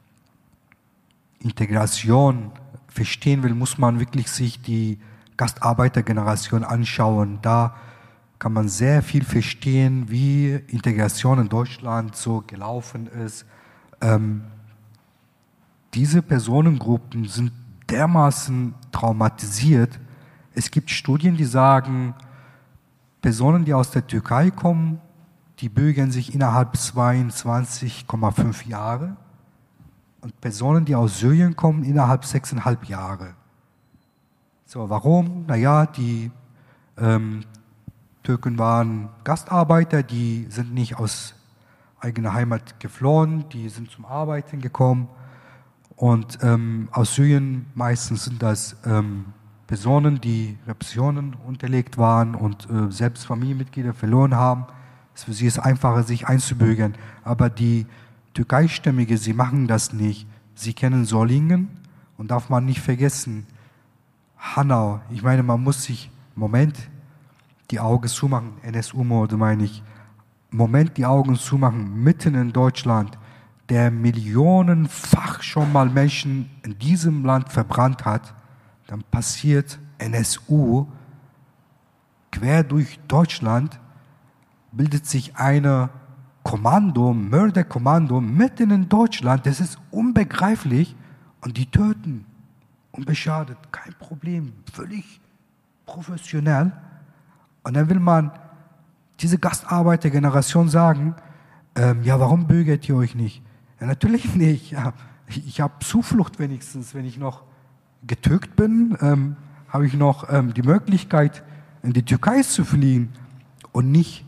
Integration verstehen will, muss man wirklich sich die Gastarbeitergeneration anschauen. Da kann man sehr viel verstehen, wie Integration in Deutschland so gelaufen ist. Diese Personengruppen sind dermaßen traumatisiert. Es gibt Studien, die sagen, Personen, die aus der Türkei kommen, die bürgern sich innerhalb 22,5 Jahre. Und Personen, die aus Syrien kommen, innerhalb 6,5 Jahre. So, warum? Naja, die Türken waren Gastarbeiter, die sind nicht aus eigene Heimat geflohen, die sind zum Arbeiten gekommen. Und aus Syrien meistens sind das Personen, die Repressionen unterlegt waren und selbst Familienmitglieder verloren haben. Für sie ist es einfacher, sich einzubürgern. Aber die Türkeistämmige, sie machen das nicht. Sie kennen Solingen und darf man nicht vergessen, Hanau. Ich meine, man muss sich im Moment die Augen zumachen, NSU-Morde meine ich, im Moment die Augen zumachen, mitten in Deutschland, der millionenfach schon mal Menschen in diesem Land verbrannt hat, dann passiert NSU quer durch Deutschland, bildet sich eine Mörderkommando mitten in Deutschland, das ist unbegreiflich und die töten unbeschadet, kein Problem, völlig professionell. Und dann will man diese Gastarbeitergeneration sagen, ja, warum bürgert ihr euch nicht? Ja, natürlich nicht. Ja, ich habe Zuflucht wenigstens, wenn ich noch getötet bin, habe ich noch die Möglichkeit, in die Türkei zu fliehen und nicht,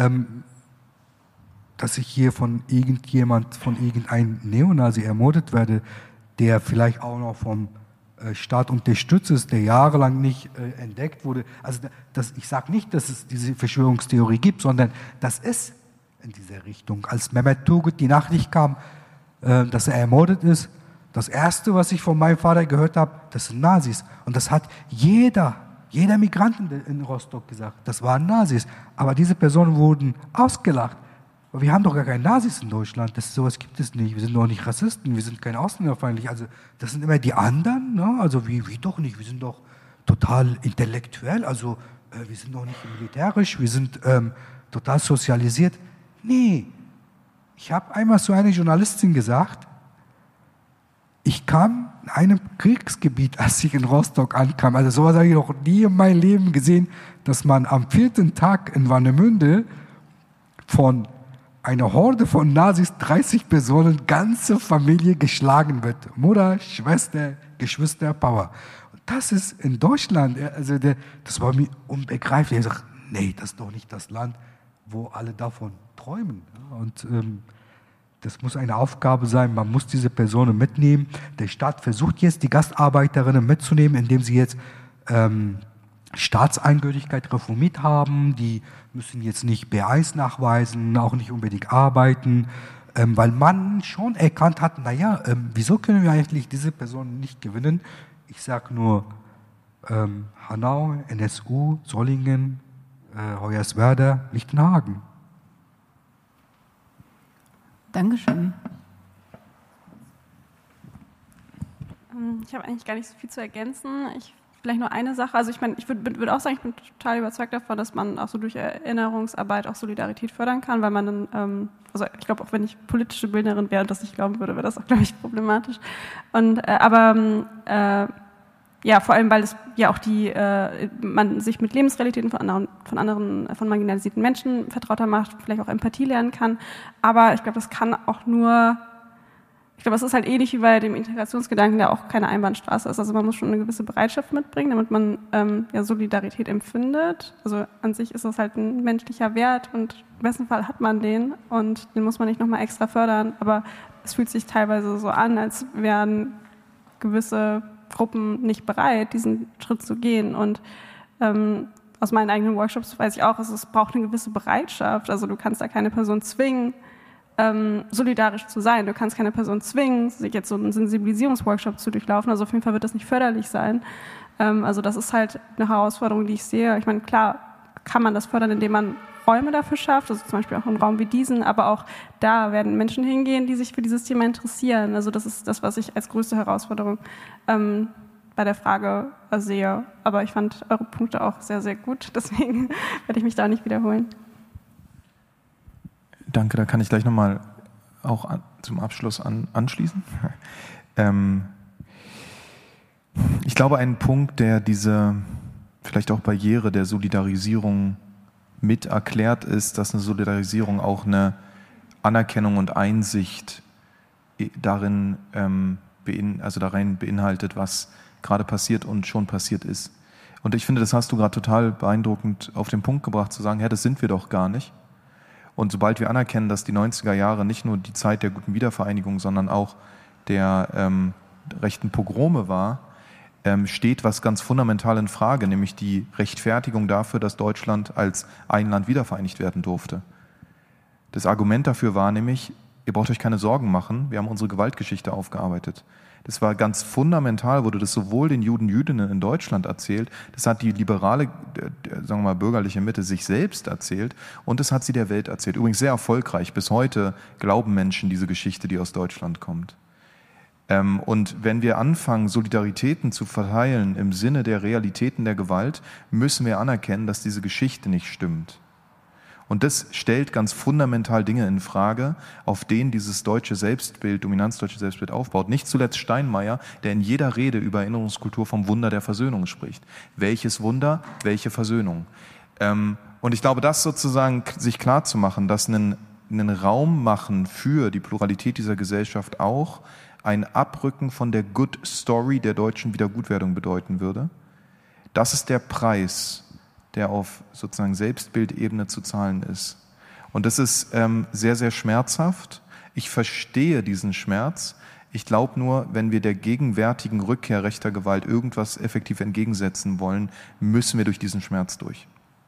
dass ich hier von irgendeinem Neonazi ermordet werde, der vielleicht auch noch vom Staat unterstützt ist, der jahrelang nicht entdeckt wurde. Also ich sage nicht, dass es diese Verschwörungstheorie gibt, sondern das ist in dieser Richtung. Als Mehmet Turgut die Nachricht kam, dass er ermordet ist, das Erste, was ich von meinem Vater gehört habe, das sind Nazis. Und das hat jeder Migrant in Rostock gesagt, das waren Nazis. Aber diese Personen wurden ausgelacht. Aber wir haben doch gar keine Nazis in Deutschland, sowas gibt es nicht. Wir sind doch nicht Rassisten, wir sind keine Ausländerfeindlich. Also das sind immer die anderen, ne? Also wie doch nicht, wir sind doch total intellektuell, also wir sind doch nicht militärisch, wir sind total sozialisiert. Nee, ich habe einmal zu einer Journalistin gesagt, ich kam in einem Kriegsgebiet, als ich in Rostock ankam, also sowas habe ich noch nie in meinem Leben gesehen, dass man am 4. Tag in Warnemünde von einer Horde von Nazis, 30 Personen, ganze Familie geschlagen wird. Mutter, Schwester, Geschwister, Papa. Und das ist in Deutschland, also das war mir unbegreiflich. Ich sage, nee, das ist doch nicht das Land, wo alle davon träumen. Und das muss eine Aufgabe sein, man muss diese Personen mitnehmen. Der Staat versucht jetzt, die Gastarbeiterinnen mitzunehmen, indem sie jetzt Staatsangehörigkeit reformiert haben, die müssen jetzt nicht B1 nachweisen, auch nicht unbedingt arbeiten, weil man schon erkannt hat, naja, wieso können wir eigentlich diese Personen nicht gewinnen? Ich sage nur Hanau, NSU, Solingen, Hoyerswerda, Lichtenhagen. Dankeschön. Ich habe eigentlich gar nicht so viel zu ergänzen. Vielleicht nur eine Sache. Also ich meine, ich würde auch sagen, ich bin total überzeugt davon, dass man auch so durch Erinnerungsarbeit auch Solidarität fördern kann, weil man dann, also ich glaube, auch wenn ich politische Bildnerin wäre und das nicht glauben würde, wäre das auch, glaube ich, problematisch. Und ja, vor allem, weil es ja auch man sich mit Lebensrealitäten von marginalisierten Menschen vertrauter macht, vielleicht auch Empathie lernen kann. Aber ich glaube, das kann auch ich glaube, es ist halt ähnlich wie bei dem Integrationsgedanken, der auch keine Einbahnstraße ist. Also man muss schon eine gewisse Bereitschaft mitbringen, damit man Solidarität empfindet. Also an sich ist das halt ein menschlicher Wert und im besten Fall hat man den und den muss man nicht nochmal extra fördern. Aber es fühlt sich teilweise so an, als wären gewisse Gruppen nicht bereit, diesen Schritt zu gehen. Und aus meinen eigenen Workshops weiß ich auch, es braucht eine gewisse Bereitschaft. Also du kannst da keine Person zwingen, solidarisch zu sein. Du kannst keine Person zwingen, sich jetzt so einen Sensibilisierungsworkshop zu durchlaufen. Also auf jeden Fall wird das nicht förderlich sein. Also das ist halt eine Herausforderung, die ich sehe. Ich meine, klar kann man das fördern, indem man Räume dafür schafft, also zum Beispiel auch einen Raum wie diesen, aber auch da werden Menschen hingehen, die sich für dieses Thema interessieren. Also das ist das, was ich als größte Herausforderung bei der Frage sehe. Aber ich fand eure Punkte auch sehr, sehr gut. Deswegen werde ich mich da nicht wiederholen. Danke, da kann ich gleich nochmal auch zum Abschluss anschließen. Ich glaube, ein Punkt, der diese vielleicht auch Barriere der Solidarisierung mit erklärt, ist, dass eine Solidarisierung auch eine Anerkennung und Einsicht darin beinhaltet, was gerade passiert und schon passiert ist. Und ich finde, das hast du gerade total beeindruckend auf den Punkt gebracht, zu sagen, ja, das sind wir doch gar nicht. Und sobald wir anerkennen, dass die 90er Jahre nicht nur die Zeit der guten Wiedervereinigung, sondern auch der rechten Pogrome war, steht was ganz fundamental in Frage, nämlich die Rechtfertigung dafür, dass Deutschland als ein Land wiedervereinigt werden durfte. Das Argument dafür war nämlich, ihr braucht euch keine Sorgen machen, wir haben unsere Gewaltgeschichte aufgearbeitet. Das war ganz fundamental, wurde das sowohl den Juden, Jüdinnen in Deutschland erzählt, das hat die liberale, sagen wir mal, bürgerliche Mitte sich selbst erzählt und das hat sie der Welt erzählt. Übrigens sehr erfolgreich. Bis heute glauben Menschen diese Geschichte, die aus Deutschland kommt. Und wenn wir anfangen, Solidaritäten zu verteilen im Sinne der Realitäten der Gewalt, müssen wir anerkennen, dass diese Geschichte nicht stimmt. Und das stellt ganz fundamental Dinge in Frage, auf denen dieses deutsche Selbstbild, dominanzdeutsche Selbstbild aufbaut. Nicht zuletzt Steinmeier, der in jeder Rede über Erinnerungskultur vom Wunder der Versöhnung spricht. Welches Wunder, welche Versöhnung? Und ich glaube, das sozusagen sich klar zu machen, dass einen Raum machen für die Pluralität dieser Gesellschaft auch ein Abrücken von der Good Story der deutschen Wiedergutwerdung bedeuten würde. Das ist der Preis, der auf sozusagen Selbstbildebene zu zahlen ist. Und das ist sehr, sehr schmerzhaft. Ich verstehe diesen Schmerz. Ich glaube nur, wenn wir der gegenwärtigen Rückkehr rechter Gewalt irgendwas effektiv entgegensetzen wollen, müssen wir durch diesen Schmerz durch.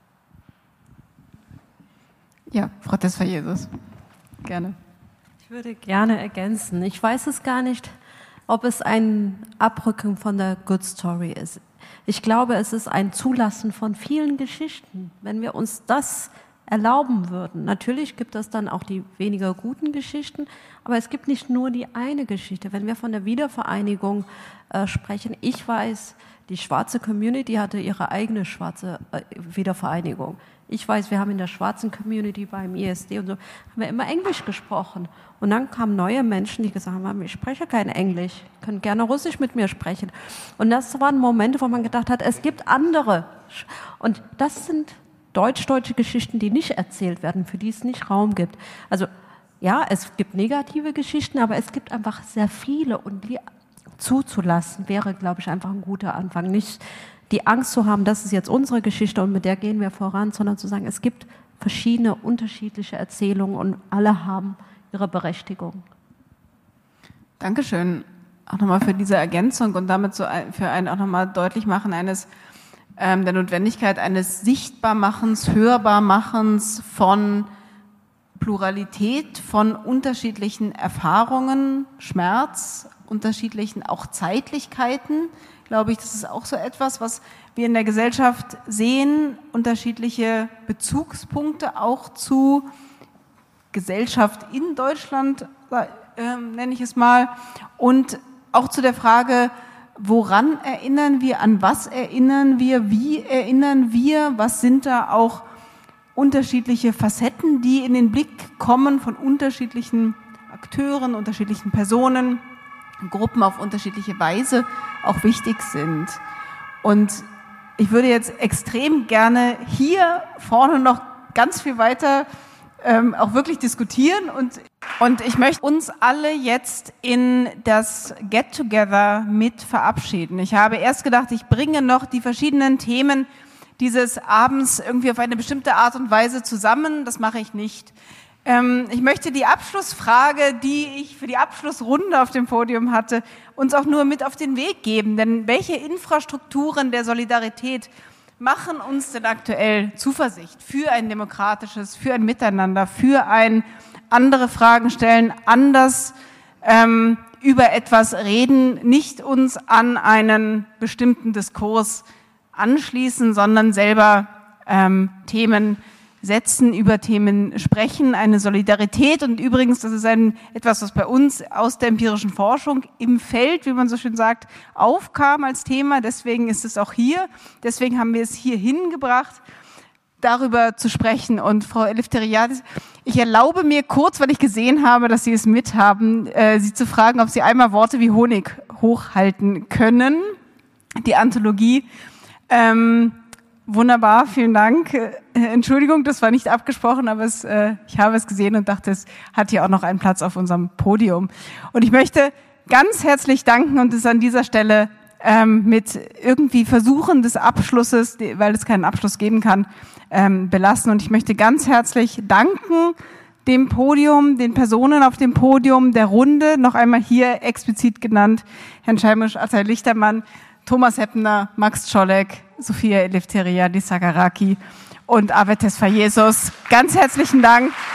Ja, Frau Tesfaye-Jesus, gerne. Ich würde gerne ergänzen. Ich weiß es gar nicht, ob es ein Abrücken von der Good Story ist. Ich glaube, es ist ein Zulassen von vielen Geschichten. Wenn wir uns das erlauben würden, natürlich gibt es dann auch die weniger guten Geschichten, aber es gibt nicht nur die eine Geschichte. Wenn wir von der Wiedervereinigung sprechen, ich weiß, die schwarze Community hatte ihre eigene schwarze Wiedervereinigung. Ich weiß, wir haben in der schwarzen Community beim ISD und so, haben wir immer Englisch gesprochen. Und dann kamen neue Menschen, die gesagt haben, ich spreche kein Englisch, können gerne Russisch mit mir sprechen. Und das waren Momente, wo man gedacht hat, es gibt andere. Und das sind deutsch-deutsche Geschichten, die nicht erzählt werden, für die es nicht Raum gibt. Also ja, es gibt negative Geschichten, aber es gibt einfach sehr viele. Und die zuzulassen, wäre, glaube ich, einfach ein guter Anfang. Nicht die Angst zu haben, das ist jetzt unsere Geschichte und mit der gehen wir voran, sondern zu sagen, es gibt verschiedene, unterschiedliche Erzählungen und alle haben ihre Berechtigung. Dankeschön auch nochmal für diese Ergänzung und damit so für ein auch nochmal deutlich machen der Notwendigkeit eines Sichtbarmachens, Hörbarmachens von Pluralität, von unterschiedlichen Erfahrungen, Schmerz, unterschiedlichen auch Zeitlichkeiten. Glaube ich, das ist auch so etwas, was wir in der Gesellschaft sehen, unterschiedliche Bezugspunkte auch zu Gesellschaft in Deutschland, nenne ich es mal, und auch zu der Frage, woran erinnern wir, an was erinnern wir, wie erinnern wir, was sind da auch unterschiedliche Facetten, die in den Blick kommen von unterschiedlichen Akteuren, unterschiedlichen Personen, Gruppen auf unterschiedliche Weise auch wichtig sind. Und ich würde jetzt extrem gerne hier vorne noch ganz viel weiter auch wirklich diskutieren und ich möchte uns alle jetzt in das Get-Together mit verabschieden. Ich habe erst gedacht, ich bringe noch die verschiedenen Themen dieses Abends irgendwie auf eine bestimmte Art und Weise zusammen. Das mache ich nicht. Ich möchte die Abschlussfrage, die ich für die Abschlussrunde auf dem Podium hatte, uns auch nur mit auf den Weg geben. Denn welche Infrastrukturen der Solidarität machen uns denn aktuell Zuversicht für ein demokratisches, für ein Miteinander, für ein andere Fragen stellen, anders über etwas reden, nicht uns an einen bestimmten Diskurs anschließen, sondern selber Themen setzen, über Themen sprechen, eine Solidarität. Und übrigens, das ist etwas, was bei uns aus der empirischen Forschung im Feld, wie man so schön sagt, aufkam als Thema. Deswegen ist es auch hier. Deswegen haben wir es hier hingebracht, darüber zu sprechen. Und Frau Eleftheriadis, ich erlaube mir kurz, weil ich gesehen habe, dass Sie es mithaben, Sie zu fragen, ob Sie einmal Worte wie Honig hochhalten können. Die Anthologie. Wunderbar, vielen Dank. Entschuldigung, das war nicht abgesprochen, aber ich habe es gesehen und dachte, es hat hier auch noch einen Platz auf unserem Podium. Und ich möchte ganz herzlich danken und es an dieser Stelle mit irgendwie Versuchen des Abschlusses, weil es keinen Abschluss geben kann, belassen. Und ich möchte ganz herzlich danken dem Podium, den Personen auf dem Podium, der Runde, noch einmal hier explizit genannt, Herrn Scheimisch, Altay Lichtermann, Thomas Heppner, Max Czolek, Sophia Eleftheria Lissagaraki und Avet Tesfayesus. Ganz herzlichen Dank.